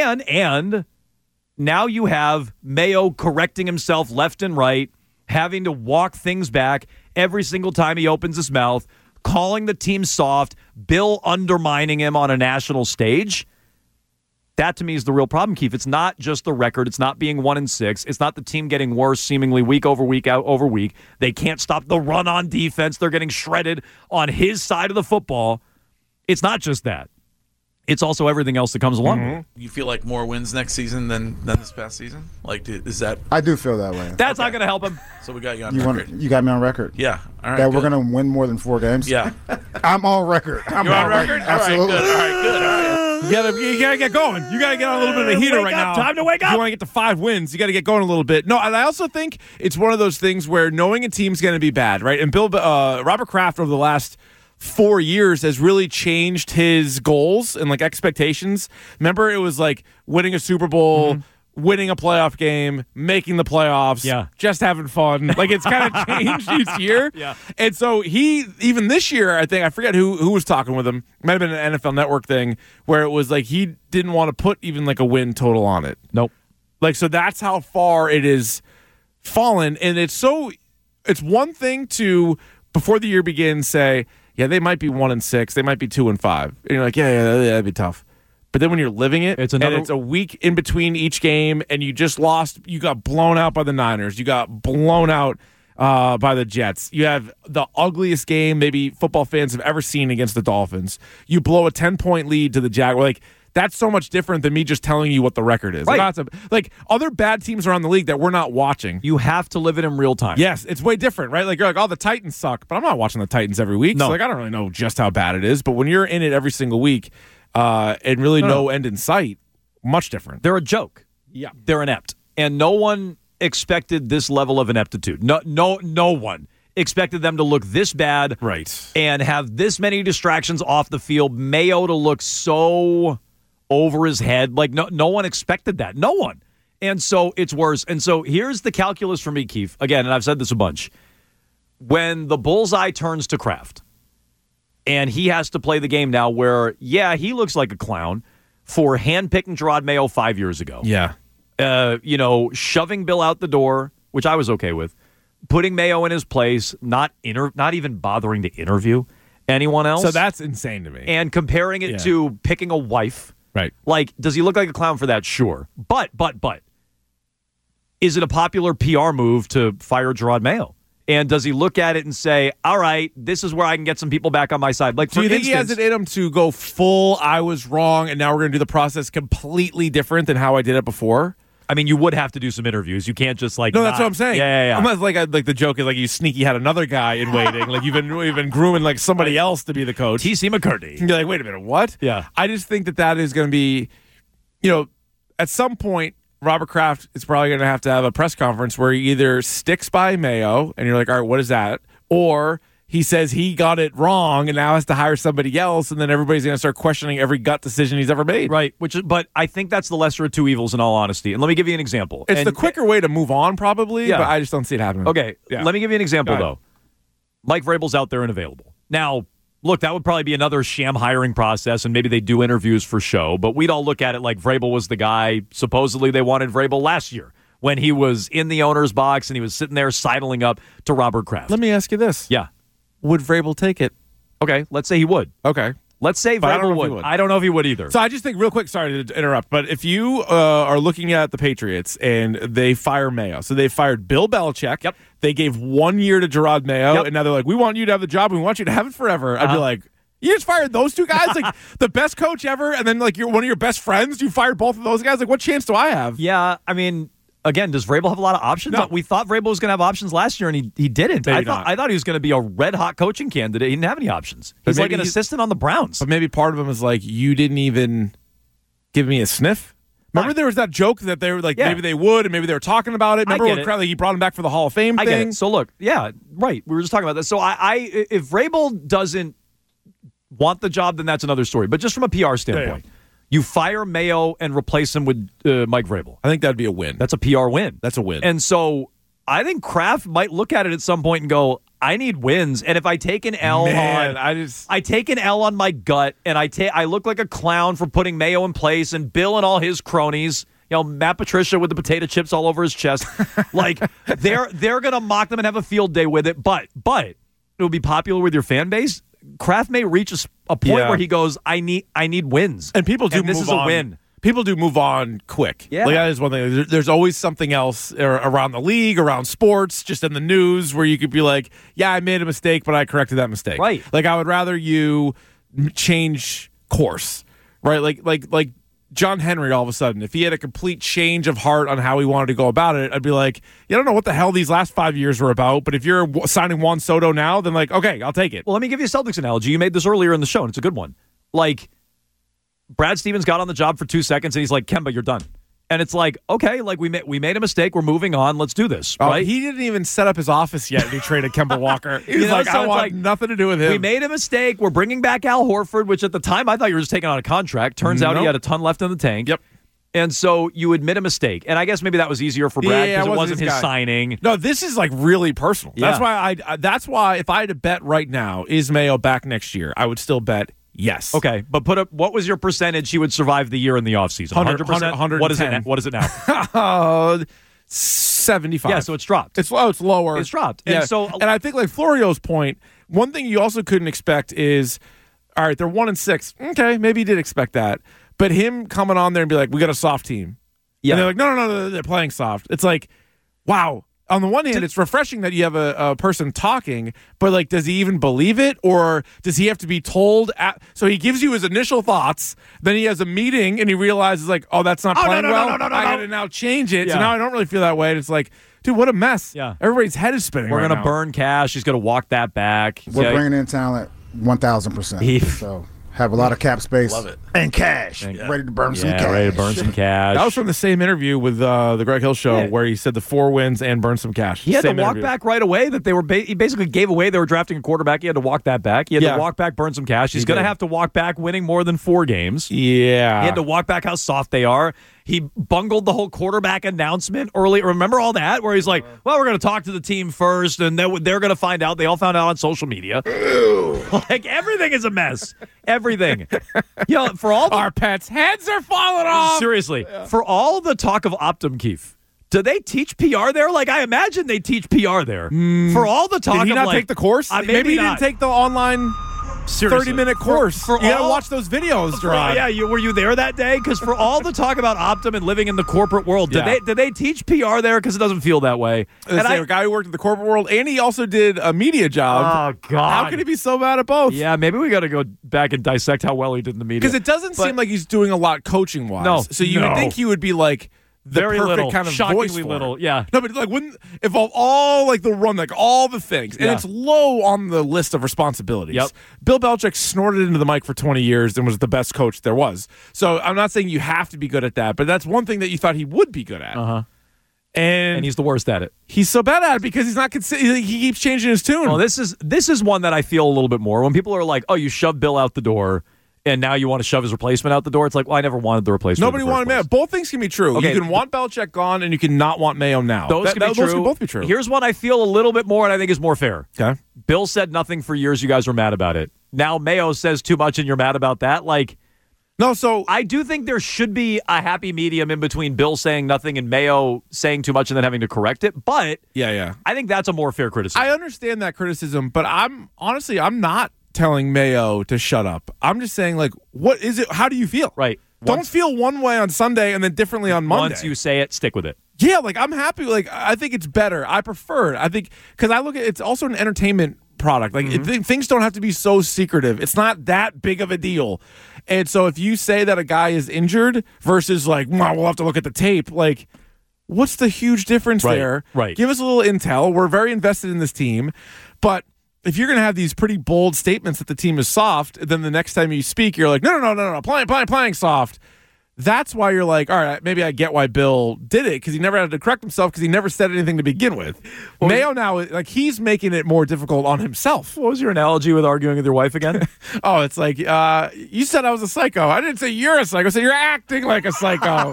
And now you have Mayo correcting himself left and right, having to walk things back every single time he opens his mouth, calling the team soft, Bill undermining him on a national stage. That, to me, is the real problem, Keith. It's not just the record. It's not being 1-6. It's not the team getting worse seemingly week over week out over week. They can't stop the run on defense. They're getting shredded on his side of the football. It's not just that. It's also everything else that comes along with it. You feel like more wins next season than this past season? Like, is that? I do feel that way. That's not going to help him. So we got you on record. You got me on record. Yeah. All right. That good. we're going to win more than 4 games. Yeah. I'm on record. You're on record. Absolutely. All right. Good. All right. You gotta get going. You gotta get on a little bit of a heater right now. Time to wake up. If you want to get to 5 wins, you got to get going a little bit. No, and I also think it's one of those things where knowing a team's going to be bad, right? And Robert Kraft over the last 4 years has really changed his goals and like expectations. Remember, it was like winning a Super Bowl, winning a playoff game, making the playoffs, just having fun. Like it's kind of changed each year. Yeah. And so even this year, I forget who was talking with him. It might have been an NFL Network thing where it was like he didn't want to put even like a win total on it. Nope. Like, so that's how far it is fallen. And it's one thing to, before the year begins, say, yeah, they might be 1-6, they might be 2-5. And you're like, yeah, that'd be tough. But then when you're living it, it's and it's a week in between each game, and you just lost, you got blown out by the Niners, you got blown out by the Jets. You have the ugliest game maybe football fans have ever seen against the Dolphins. You blow a 10-point lead to the Jaguars. Like, that's so much different than me just telling you what the record is. Right. Like other bad teams around the league that we're not watching. You have to live it in real time. Yes, it's way different, right? Like, you're like, oh, the Titans suck, but I'm not watching the Titans every week. No. So, like, I don't really know just how bad it is. But when you're in it every single week and really no end in sight, much different. They're a joke. Yeah. They're inept. And no one expected this level of ineptitude. No one expected them to look this bad. Right. And have this many distractions off the field. Mayo to look so over his head. Like, no one expected that. No one. And so it's worse. And so here's the calculus for me, Keith. Again, and I've said this a bunch. When the bullseye turns to Kraft, and he has to play the game now where, he looks like a clown for handpicking Gerard Mayo 5 years ago. Yeah. Shoving Bill out the door, which I was okay with, putting Mayo in his place, not even bothering to interview anyone else. So that's insane to me. And comparing it to picking a wife. Right. Like, does he look like a clown for that? Sure. But, is it a popular PR move to fire Gerard Mayo? And does he look at it and say, all right, this is where I can get some people back on my side? Like, do you think he has it in him to go full, I was wrong, and now we're going to do the process completely different than how I did it before? I mean, you would have to do some interviews. You can't just like. No, that's what I'm saying. Yeah. Unless like the joke is like you sneaky had another guy in waiting. Like you've been grooming like somebody else to be the coach. T.C. McCurdy. You're like, wait a minute, what? Yeah. I just think that is going to be, at some point, Robert Kraft is probably going to have a press conference where he either sticks by Mayo and you're like, all right, what is that? Or he says he got it wrong and now has to hire somebody else, and then everybody's going to start questioning every gut decision he's ever made. Right. But I think that's the lesser of two evils in all honesty. And let me give you an example. It's the quicker way to move on, probably, Yeah. but I just don't see it happening. Okay. Yeah. Let me give you an example, Go ahead. though. Mike Vrabel's out there and available. Now, look, that would probably be another sham hiring process, and maybe they do interviews for show, but we'd all look at it like Vrabel was the guy. Supposedly they wanted Vrabel last year when he was in the owner's box and he was sitting there sidling up to Robert Kraft. Let me ask you this. Yeah. Would Vrabel take it? Okay, let's say he would. Okay. Let's say But I don't Vrabel know if he would. would. I don't know if he would either. So I just think real quick, sorry to interrupt, but if you are looking at the Patriots and they fire Mayo, so they fired Bill Belichick. Yep. They gave 1 year to Gerard Mayo, and now they're like, we want you to have the job. We want you to have it forever. I'd be like, You just fired those two guys, like the best coach ever, and then like you're one of your best friends. You fired both of those guys. Like, what chance do I have? Yeah, I mean, again, does Vrabel have a lot of options? No. We thought Vrabel was going to have options last year, and he didn't. I thought he was going to be a red-hot coaching candidate. He didn't have any options. He's like an assistant on the Browns. But maybe part of him is like, you didn't even give me a sniff. Remember there was that joke that they were like, maybe they would, and maybe they were talking about it. Remember when Crowley, he brought him back for the Hall of Fame thing? I get it. So look, yeah, right. We were just talking about that. So if Vrabel doesn't want the job, then that's another story. But just from a PR standpoint, you fire Mayo and replace him with Mike Vrabel. I think that'd be a win. That's a PR win. That's a win. And so I think Kraft might look at it at some point and go, I need wins, and if I take an L I take an L on my gut, and I look like a clown for putting Mayo in place, and Bill and all his cronies, Matt Patricia with the potato chips all over his chest, like they're gonna mock them and have a field day with it. But it will be popular with your fan base. Kraft may reach a point where he goes, I need wins, and people do. And this move is a on. win. People do move on quick. Yeah. Like, that is one thing. There's always something else around the league, around sports, just in the news where you could be like, yeah, I made a mistake, but I corrected that mistake. Right. Like, I would rather you change course, right? Like John Henry, all of a sudden, if he had a complete change of heart on how he wanted to go about it, I'd be like, I don't know what the hell these last 5 years were about, but if you're signing Juan Soto now, then like, okay, I'll take it. Well, let me give you a Celtics analogy. You made this earlier in the show, and it's a good one. Like, Brad Stevens got on the job for 2 seconds, and he's like, Kemba, you're done. And it's like, okay, like we made a mistake. We're moving on. Let's do this, right? He didn't even set up his office yet, and he traded Kemba Walker. He's like, I want nothing to do with him. We made a mistake. We're bringing back Al Horford, which at the time I thought you were just taking on a contract. Turns out he had a ton left in the tank. Yep. And so you admit a mistake. And I guess maybe that was easier for Brad because it wasn't his signing. No, this is like really personal. Yeah. That's why if I had to bet right now, is Mayo back next year, I would still bet yes. Okay, but what was your percentage he would survive the year in the offseason? 100%? What is it now? 75. Yeah, so it's dropped. It's lower. It's dropped. Yeah. And I think like Florio's point, one thing you also couldn't expect is, all right, they're 1-6. Okay, maybe you did expect that. But him coming on there and be like, we got a soft team. Yeah. And they're like, no, they're playing soft. It's like, wow. On the one hand, it's refreshing that you have a person talking, but like, does he even believe it, or does he have to be told? So he gives you his initial thoughts, then he has a meeting and he realizes like, oh, that's not playing well. I got to now change it. Yeah. So now I don't really feel that way. And it's like, dude, what a mess. Yeah, everybody's head is spinning. We're gonna burn cash. He's gonna walk that back. We're bringing in talent 1,000%. So. Have a lot of cap space. Love it. And cash. Ready to burn some cash. Ready to burn some cash. That was from the same interview with the Greg Hill Show where he said the 4 wins and burn some cash. He had same to walk interview. back right away that they were he basically gave away they were drafting a quarterback. He had to walk that back. He had to walk back, burn some cash. He's going to have to walk back winning more than 4 games. Yeah. He had to walk back how soft they are. He bungled the whole quarterback announcement early. Remember all that? Where he's like, well, we're going to talk to the team first, and then they're going to find out. They all found out on social media. Like, everything is a mess. Everything. For all our pets' heads are falling off. Seriously. Yeah. For all the talk of Optum, Keith, do they teach PR there? Like, I imagine they teach PR there. For all the talk did he of not take the course? Maybe he didn't take the online 30-minute course. You got to watch those videos, Gerard. Were you there that day? Because for all the talk about Optum and living in the corporate world, did they teach PR there? Because it doesn't feel that way. And a guy who worked in the corporate world, and he also did a media job. Oh, God. How could he be so bad at both? Yeah, maybe we got to go back and dissect how well he did in the media. Because it doesn't seem like he's doing a lot coaching-wise. No. So you would think he would be like the very perfect little, kind of shockingly voice for little. it. Yeah. No, but like if all like the run, like all the things, and it's low on the list of responsibilities. Yep. Bill Belichick snorted into the mic for 20 years and was the best coach there was. So I'm not saying you have to be good at that, but that's one thing that you thought he would be good at. Uh-huh. And he's the worst at it. He's so bad at it because he's not he keeps changing his tune. Well, this is one that I feel a little bit more when people are like, "Oh, you shoved Bill out the door." And now you want to shove his replacement out the door? It's like, well, I never wanted the replacement. Nobody wanted Mayo. Both things can be true. Okay. You can want Belichick gone, and you can not want Mayo now. Those can both be true. Here's one I feel a little bit more, and I think is more fair. Okay. Bill said nothing for years. You guys were mad about it. Now Mayo says too much, and you're mad about that. Like, no. So I do think there should be a happy medium in between Bill saying nothing and Mayo saying too much and then having to correct it. But yeah, I think that's a more fair criticism. I understand that criticism, but I'm not telling Mayo to shut up. I'm just saying, like, what is it? How do you feel? Right. Don't feel one way on Sunday and then differently on Monday. Once you say it, stick with it. Yeah, like, I'm happy. Like, I think it's better. I prefer it. I think, because I look at it's also an entertainment product. Like things don't have to be so secretive. It's not that big of a deal. And so if you say that a guy is injured versus like, well, we'll have to look at the tape, like, what's the huge difference there? Right. Give us a little intel. We're very invested in this team. But if you're going to have these pretty bold statements that the team is soft, then the next time you speak, you're like, no, playing soft. That's why you're like, all right, maybe I get why Bill did it, because he never had to correct himself because he never said anything to begin with. Mayo now, like, he's making it more difficult on himself. What was your analogy with arguing with your wife again? Oh, it's like, you said I was a psycho. I didn't say you're a psycho. I said you're acting like a psycho.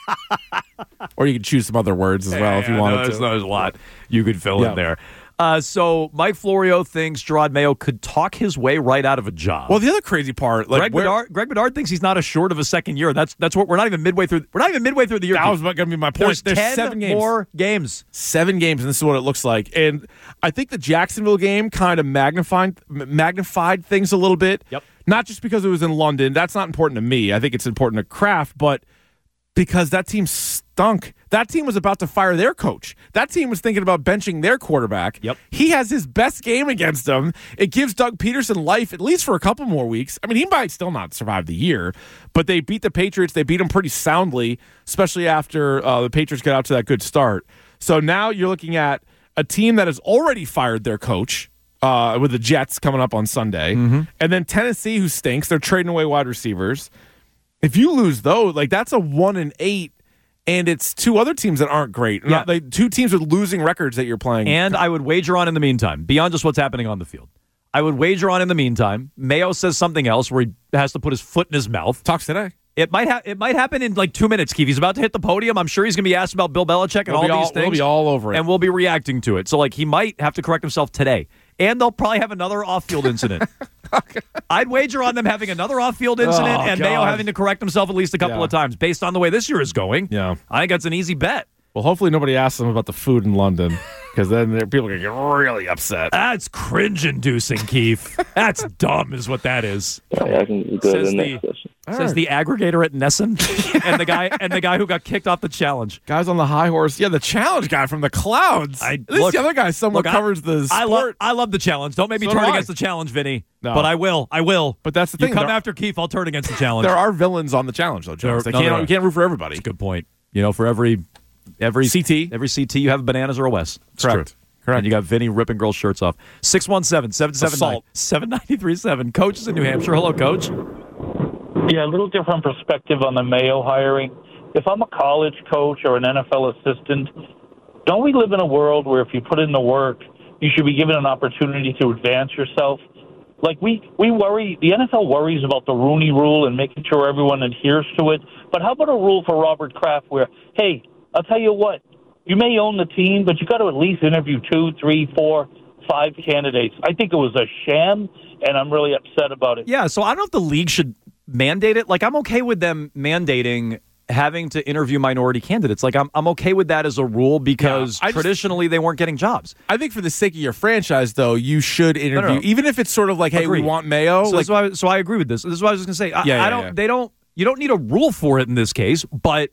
Or you could choose some other words as well if you wanted to. There's a lot you could fill in there. So Mike Florio thinks Gerard Mayo could talk his way right out of a job. Well, the other crazy part, like Greg Bedard thinks he's not assured of a second year. That's what we're not even midway through. We're not even midway through the year. That was going to be my point. There's 10 7 games. more games. 7 games, and this is what it looks like. And I think the Jacksonville game kind of magnified things a little bit. Yep. Not just because it was in London. That's not important to me. I think it's important to Kraft, but because that team stunk. That team was about to fire their coach. That team was thinking about benching their quarterback. Yep. He has his best game against them. It gives Doug Peterson life, at least for a couple more weeks. I mean, he might still not survive the year, but they beat the Patriots. They beat them pretty soundly, especially after the Patriots got out to that good start. So now you're looking at a team that has already fired their coach with the Jets coming up on Sunday. And then Tennessee, who stinks. They're trading away wide receivers. If you lose, though, like that's a 1-8, and it's 2 other teams that aren't great. Yeah. Not, like 2 teams with losing records that you're playing. And I would wager on in the meantime, beyond just what's happening on the field, I would wager on in the meantime, Mayo says something else where he has to put his foot in his mouth. Talks today. It might happen in like 2 minutes, Keith. He's about to hit the podium. I'm sure he's going to be asked about Bill Belichick and all these things. We'll be all over it. And we'll be reacting to it. So, like, he might have to correct himself today. And they'll probably have another off-field incident. Okay. I'd wager on them having another off-field incident and Mayo having to correct himself at least a couple of times based on the way this year is going. Yeah. I think that's an easy bet. Well, hopefully nobody asks them about the food in London, because then people are going to get really upset. That's cringe-inducing, Keith. That's dumb is what that is. Yeah, I can go to the next question. Says the aggregator at Nesson and the guy who got kicked off the challenge. Guys on the high horse. Yeah, the challenge guy from the clouds. At least the other guy somewhat covers the sport. I love the challenge. Don't make me turn against the challenge, Vinny. No. But I will. But that's the thing. You come after Keith, I'll turn against the challenge. There are villains on the challenge, though, Jones. You can't root for everybody. That's a good point. You know, for every CT, you have bananas or a West. Correct. And you got Vinny ripping girls' shirts off. 617-779-7937. Coach is in New Hampshire. Hello, Coach. Yeah, a little different perspective on the Mayo hiring. If I'm a college coach or an NFL assistant, don't we live in a world where if you put in the work, you should be given an opportunity to advance yourself? Like we worry, the NFL worries about the Rooney Rule and making sure everyone adheres to it. But how about a rule for Robert Kraft where, hey, I'll tell you what, you may own the team, but you got to at least interview 2, 3, 4, 5 candidates. I think it was a sham, and I'm really upset about it. Yeah, so I don't know if the league should mandate it. Like, I'm okay with them mandating having to interview minority candidates. Like, I'm okay with that as a rule because traditionally they weren't getting jobs. I think for the sake of your franchise, though, you should interview, even if it's sort of like, hey, we want Mayo. So I agree with this. This is what I was going to say. You don't need a rule for it in this case, but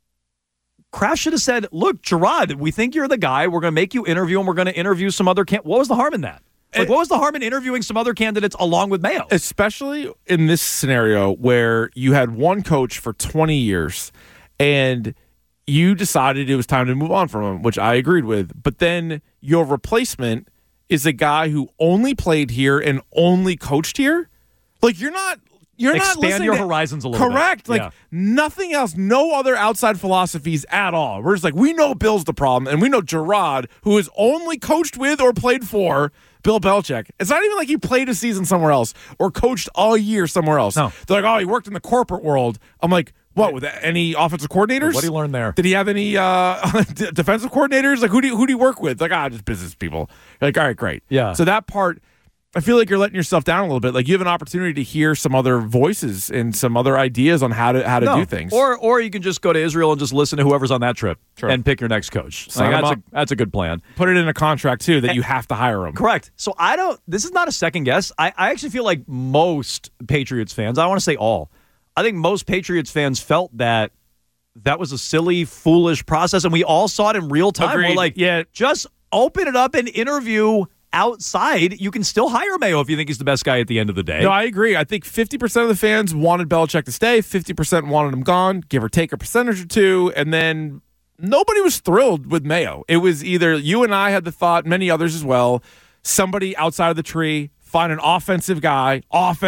Kraft should have said, look, Gerard, we think you're the guy. We're going to make you interview, and we're going to interview some other What was the harm in that? Like, what was the harm in interviewing some other candidates along with Mayo? Especially in this scenario where you had one coach for 20 years and you decided it was time to move on from him, which I agreed with. But then your replacement is a guy who only played here and only coached here. Like, you're not expand your horizons a little bit. Correct. Like, nothing else, no other outside philosophies at all. We're just like, we know Bill's the problem, and we know Gerard, who has only coached with or played for Bill Belichick. It's not even like he played a season somewhere else or coached all year somewhere else. No. They're like, oh, he worked in the corporate world. I'm like, what, with any offensive coordinators? What did he learn there? Did he have any defensive coordinators? Like, who do you work with? Like, just business people. You're like, all right, great. Yeah. So that part, I feel like you're letting yourself down a little bit. Like, you have an opportunity to hear some other voices and some other ideas on how to do things. Or you can just go to Israel and just listen to whoever's on that trip and pick your next coach. Like, that's a good plan. Put it in a contract, too, that you have to hire him. Correct. So this is not a second guess. I actually feel like most Patriots fans, I don't want to say all, I think most Patriots fans felt that was a silly, foolish process, and we all saw it in real time. Agreed. We're like, just open it up and interview outside, you can still hire Mayo if you think he's the best guy at the end of the day. No, I agree. I think 50% of the fans wanted Belichick to stay, 50% wanted him gone, give or take a percentage or two, and then nobody was thrilled with Mayo. It was either you and I had the thought, many others as well, somebody outside of the tree, find an offensive guy,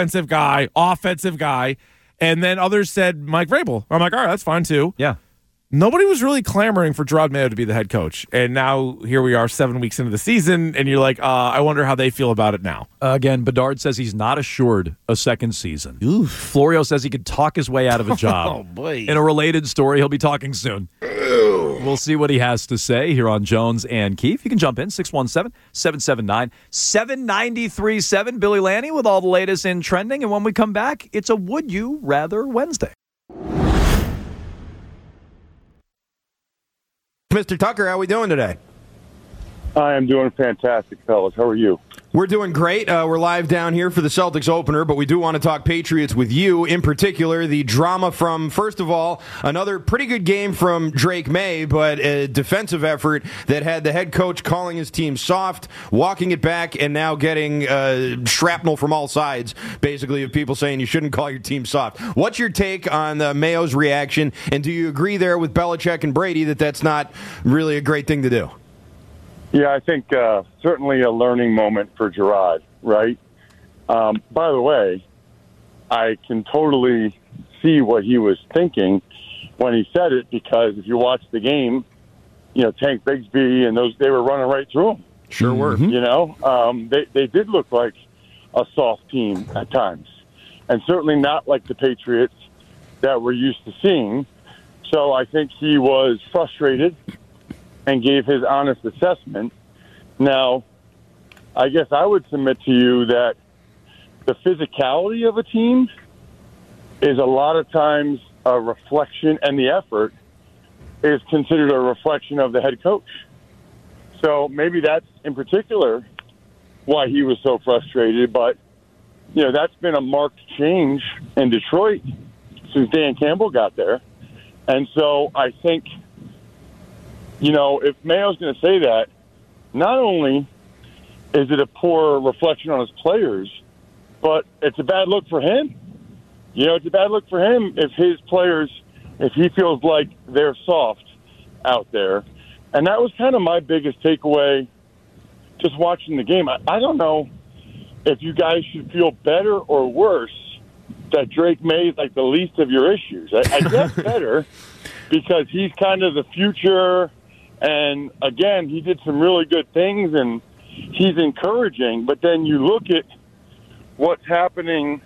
and then others said Mike Vrabel. I'm like, all right, that's fine too. Yeah. Nobody was really clamoring for Gerard Mayo to be the head coach. And now here we are 7 weeks into the season, and you're like, I wonder how they feel about it now. Again, Bedard says he's not assured a second season. Florio says he could talk his way out of a job. Oh, boy. In a related story, he'll be talking soon. We'll see what he has to say here on Jones and Keefe. You can jump in, 617-779-7937. Billy Lanny with all the latest in trending. And when we come back, it's a Would You Rather Wednesday. Mr. Tucker, how are we doing today? I am doing fantastic, fellas. How are you? We're doing great. We're live down here for the Celtics opener, but we do want to talk Patriots with you. In particular, the drama from, first of all, another pretty good game from Drake May, but a defensive effort that had the head coach calling his team soft, walking it back, and now getting shrapnel from all sides, basically, of people saying you shouldn't call your team soft. What's your take on Mayo's reaction, and do you agree there with Belichick and Brady that that's not really a great thing to do? Yeah, I think certainly a learning moment for Gerard, right? By the way, I can totally see what he was thinking when he said it, because if you watch the game, you know, Tank Bigsby and those, they were running right through him. Sure were. You know, they did look like a soft team at times, and certainly not like the Patriots that we're used to seeing. So I think he was frustrated and gave his honest assessment. Now, I guess I would submit to you that the physicality of a team is a lot of times a reflection, and the effort is considered a reflection of the head coach. So maybe that's in particular why he was so frustrated. But, you know, that's been a marked change in Detroit since Dan Campbell got there. And so I think, you know, if Mayo's going to say that, not only is it a poor reflection on his players, but it's a bad look for him. You know, it's a bad look for him if his players, if he feels like they're soft out there. And that was kind of my biggest takeaway just watching the game. I don't know if you guys should feel better or worse that Drake May is like the least of your issues. I guess better, because he's kind of the future. And, again, he did some really good things, and he's encouraging. But then you look at what's happening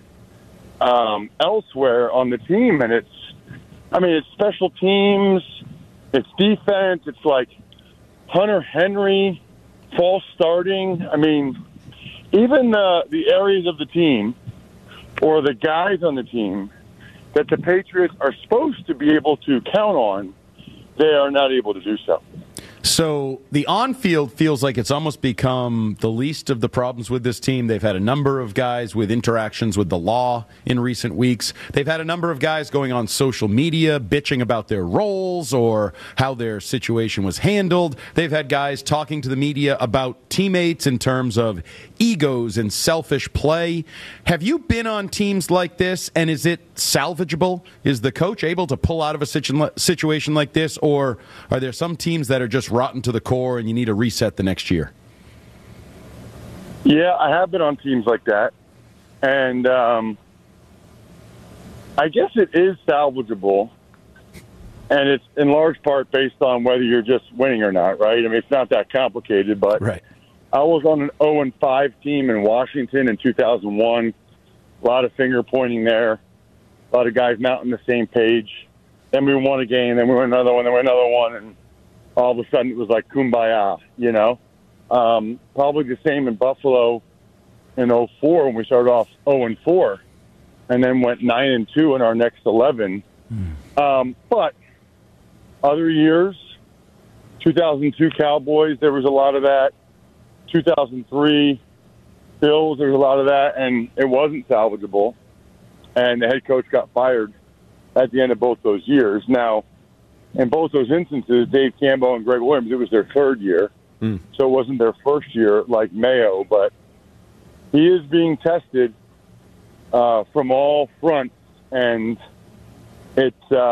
elsewhere on the team, and it's special teams, it's defense, it's like Hunter Henry, false starting. I mean, even the areas of the team or the guys on the team that the Patriots are supposed to be able to count on, they are not able to do so. So the on-field feels like it's almost become the least of the problems with this team. They've had a number of guys with interactions with the law in recent weeks. They've had a number of guys going on social media bitching about their roles or how their situation was handled. They've had guys talking to the media about teammates in terms of egos and selfish play. Have you been on teams like this, and is it salvageable? Is the coach able to pull out of a situation like this, or are there some teams that are just rotten to the core and you need a reset the next year? Yeah, I have been on teams like that, and I guess it is salvageable, and it's in large part based on whether you're just winning or not, right? I mean, it's not that complicated, but right. I was on an 0-5 team in Washington in 2001. A lot of finger pointing there, a lot of guys not on the same page. Then we won a game, then we won another one, then we won another one, and all of a sudden it was like kumbaya, you know. Probably the same in Buffalo in 2004 when we started off 0-4 and then went 9-2 in our next 11. But other years, 2002 Cowboys, there was a lot of that. 2003 Bills, there was a lot of that, and it wasn't salvageable. And the head coach got fired at the end of both those years. Now, in both those instances, Dave Campbell and Greg Williams, it was their third year. so it wasn't their first year like Mayo, but he is being tested from all fronts, and he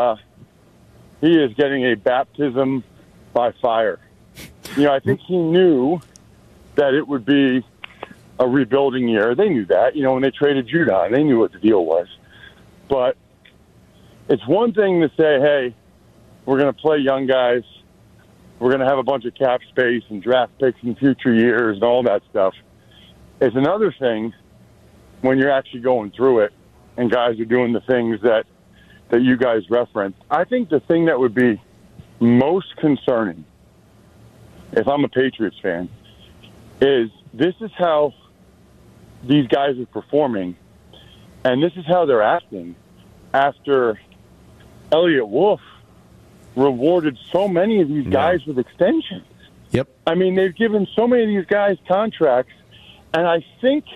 is getting a baptism by fire. I think he knew that it would be a rebuilding year. They knew that. When they traded Judon, they knew what the deal was. But it's one thing to say, hey, we're going to play young guys. We're going to have a bunch of cap space and draft picks in future years and all that stuff. It's another thing when you're actually going through it and guys are doing the things that you guys referenced. I think the thing that would be most concerning, if I'm a Patriots fan, is this is how these guys are performing, and this is how they're acting after Elliott Wolf rewarded so many of these guys with extensions. Yep. I mean, they've given so many of these guys contracts, and I think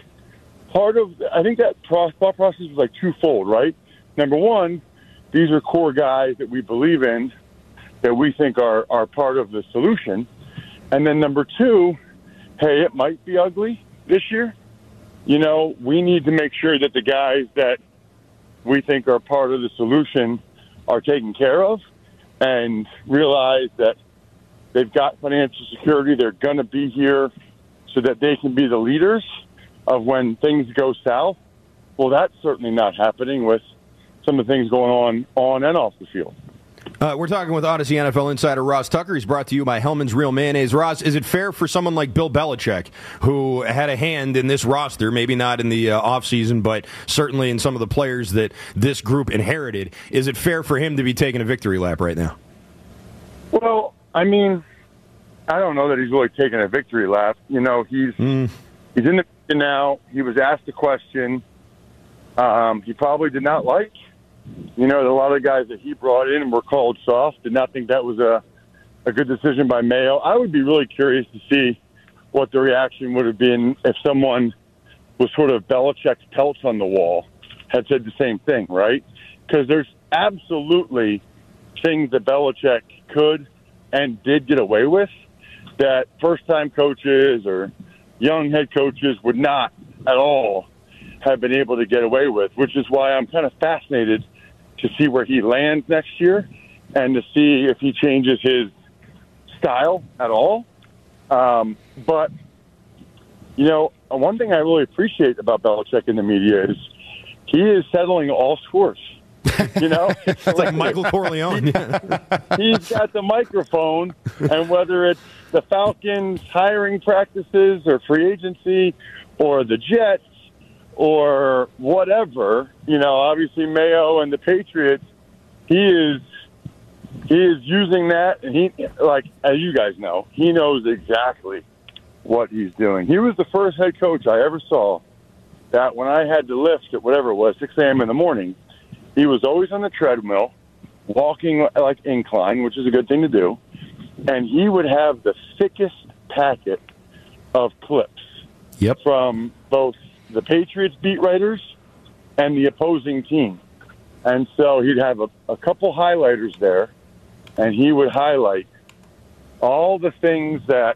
that thought process was like twofold, right? Number one, these are core guys that we believe in, that we think are part of the solution. And then number two, hey, it might be ugly this year. We need to make sure that the guys that we think are part of the solution are taken care of and realize that they've got financial security. They're going to be here so that they can be the leaders of when things go south. Well, that's certainly not happening with some of the things going on and off the field. We're talking with Odyssey NFL insider Ross Tucker. He's brought to you by Hellman's Real Mayonnaise. Ross, is it fair for someone like Bill Belichick, who had a hand in this roster, maybe not in the offseason, but certainly in some of the players that this group inherited, is it fair for him to be taking a victory lap right now? Well, I mean, I don't know that he's really taking a victory lap. He's in the now. He was asked a question he probably did not like. A lot of guys that he brought in were called soft. Did not think that was a good decision by Mayo. I would be really curious to see what the reaction would have been if someone with sort of Belichick's pelts on the wall had said the same thing, right? Because there's absolutely things that Belichick could and did get away with that first-time coaches or young head coaches would not at all have been able to get away with, which is why I'm kind of fascinated to see where he lands next year and to see if he changes his style at all. But, one thing I really appreciate about Belichick in the media is he is settling all scores. It's like Michael Corleone. He's got the microphone, and whether it's the Falcons hiring practices or free agency or the Jets or whatever, obviously Mayo and the Patriots, he is using that, and he, like, as you guys know, he knows exactly what he's doing. He was the first head coach I ever saw that when I had to lift at whatever it was, 6 a.m. in the morning, he was always on the treadmill, walking like incline, which is a good thing to do, and he would have the thickest packet of clips from both the Patriots beat writers and the opposing team. And so he'd have a couple highlighters there, and he would highlight all the things that,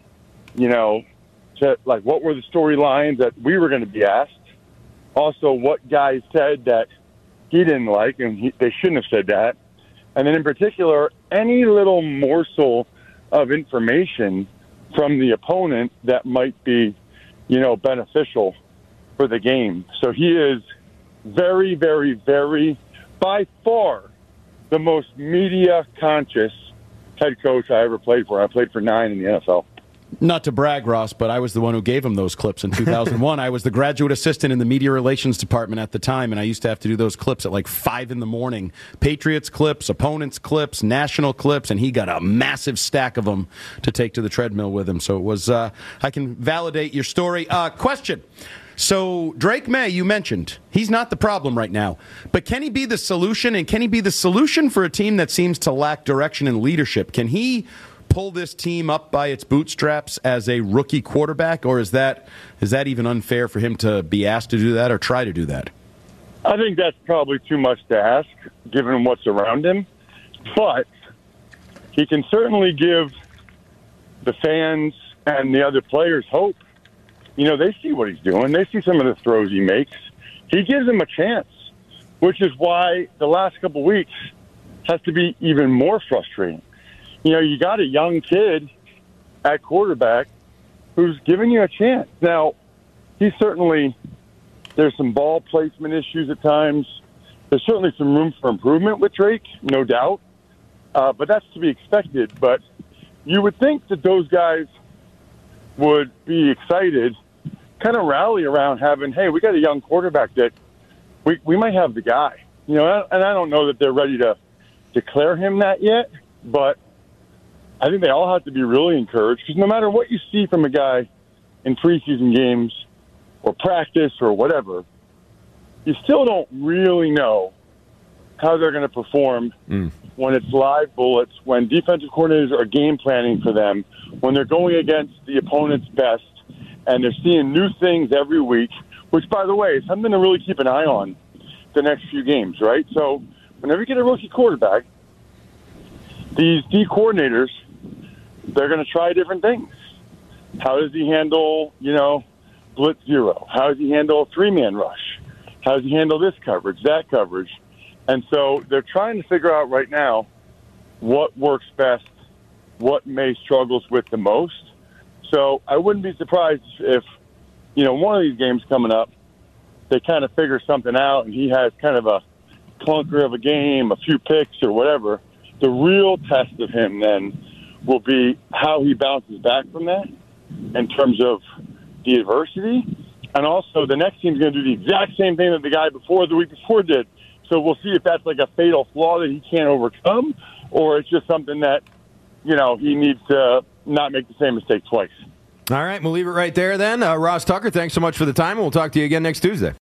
like what were the storylines that we were going to be asked. Also, what guys said that he didn't like, and they shouldn't have said that. And then in particular, any little morsel of information from the opponent that might be, beneficial for the game. So he is very, very, very, by far, the most media-conscious head coach I ever played for. I played for 9 in the NFL. Not to brag, Ross, but I was the one who gave him those clips in 2001. I was the graduate assistant in the media relations department at the time, and I used to have to do those clips at like 5 in the morning. Patriots clips, opponents clips, national clips, and he got a massive stack of them to take to the treadmill with him. So it was, I can validate your story. Question. So Drake May, you mentioned, he's not the problem right now. But can he be the solution, and can he be the solution for a team that seems to lack direction and leadership? Can he pull this team up by its bootstraps as a rookie quarterback, or is that even unfair for him to be asked to do that or try to do that? I think that's probably too much to ask, given what's around him. But he can certainly give the fans and the other players hope. You know, they see what he's doing. They see some of the throws he makes. He gives them a chance, which is why the last couple of weeks has to be even more frustrating. You know, you got a young kid at quarterback who's giving you a chance. Now, there's some ball placement issues at times. There's certainly some room for improvement with Drake, no doubt. But that's to be expected. But you would think that those guys would be excited, kind of rally around having, hey, we got a young quarterback that we might have the guy. You know, and I don't know that they're ready to declare him that yet, but I think they all have to be really encouraged, because no matter what you see from a guy in preseason games or practice or whatever, you still don't really know how they're going to perform when it's live bullets, when defensive coordinators are game planning for them, when they're going against the opponent's best, and they're seeing new things every week, which, by the way, is something to really keep an eye on the next few games, right? So whenever you get a rookie quarterback, these D coordinators, they're going to try different things. How does he handle, blitz zero? How does he handle a three-man rush? How does he handle this coverage, that coverage? And so they're trying to figure out right now what works best, what May struggles with the most. So I wouldn't be surprised if, one of these games coming up, they kind of figure something out and he has kind of a clunker of a game, a few picks or whatever. The real test of him then will be how he bounces back from that in terms of the adversity. And also the next team's going to do the exact same thing that the guy the week before did. So we'll see if that's like a fatal flaw that he can't overcome, or it's just something that, he needs to not make the same mistake twice. All right, we'll leave it right there then. Ross Tucker, thanks so much for the time, and we'll talk to you again next Tuesday.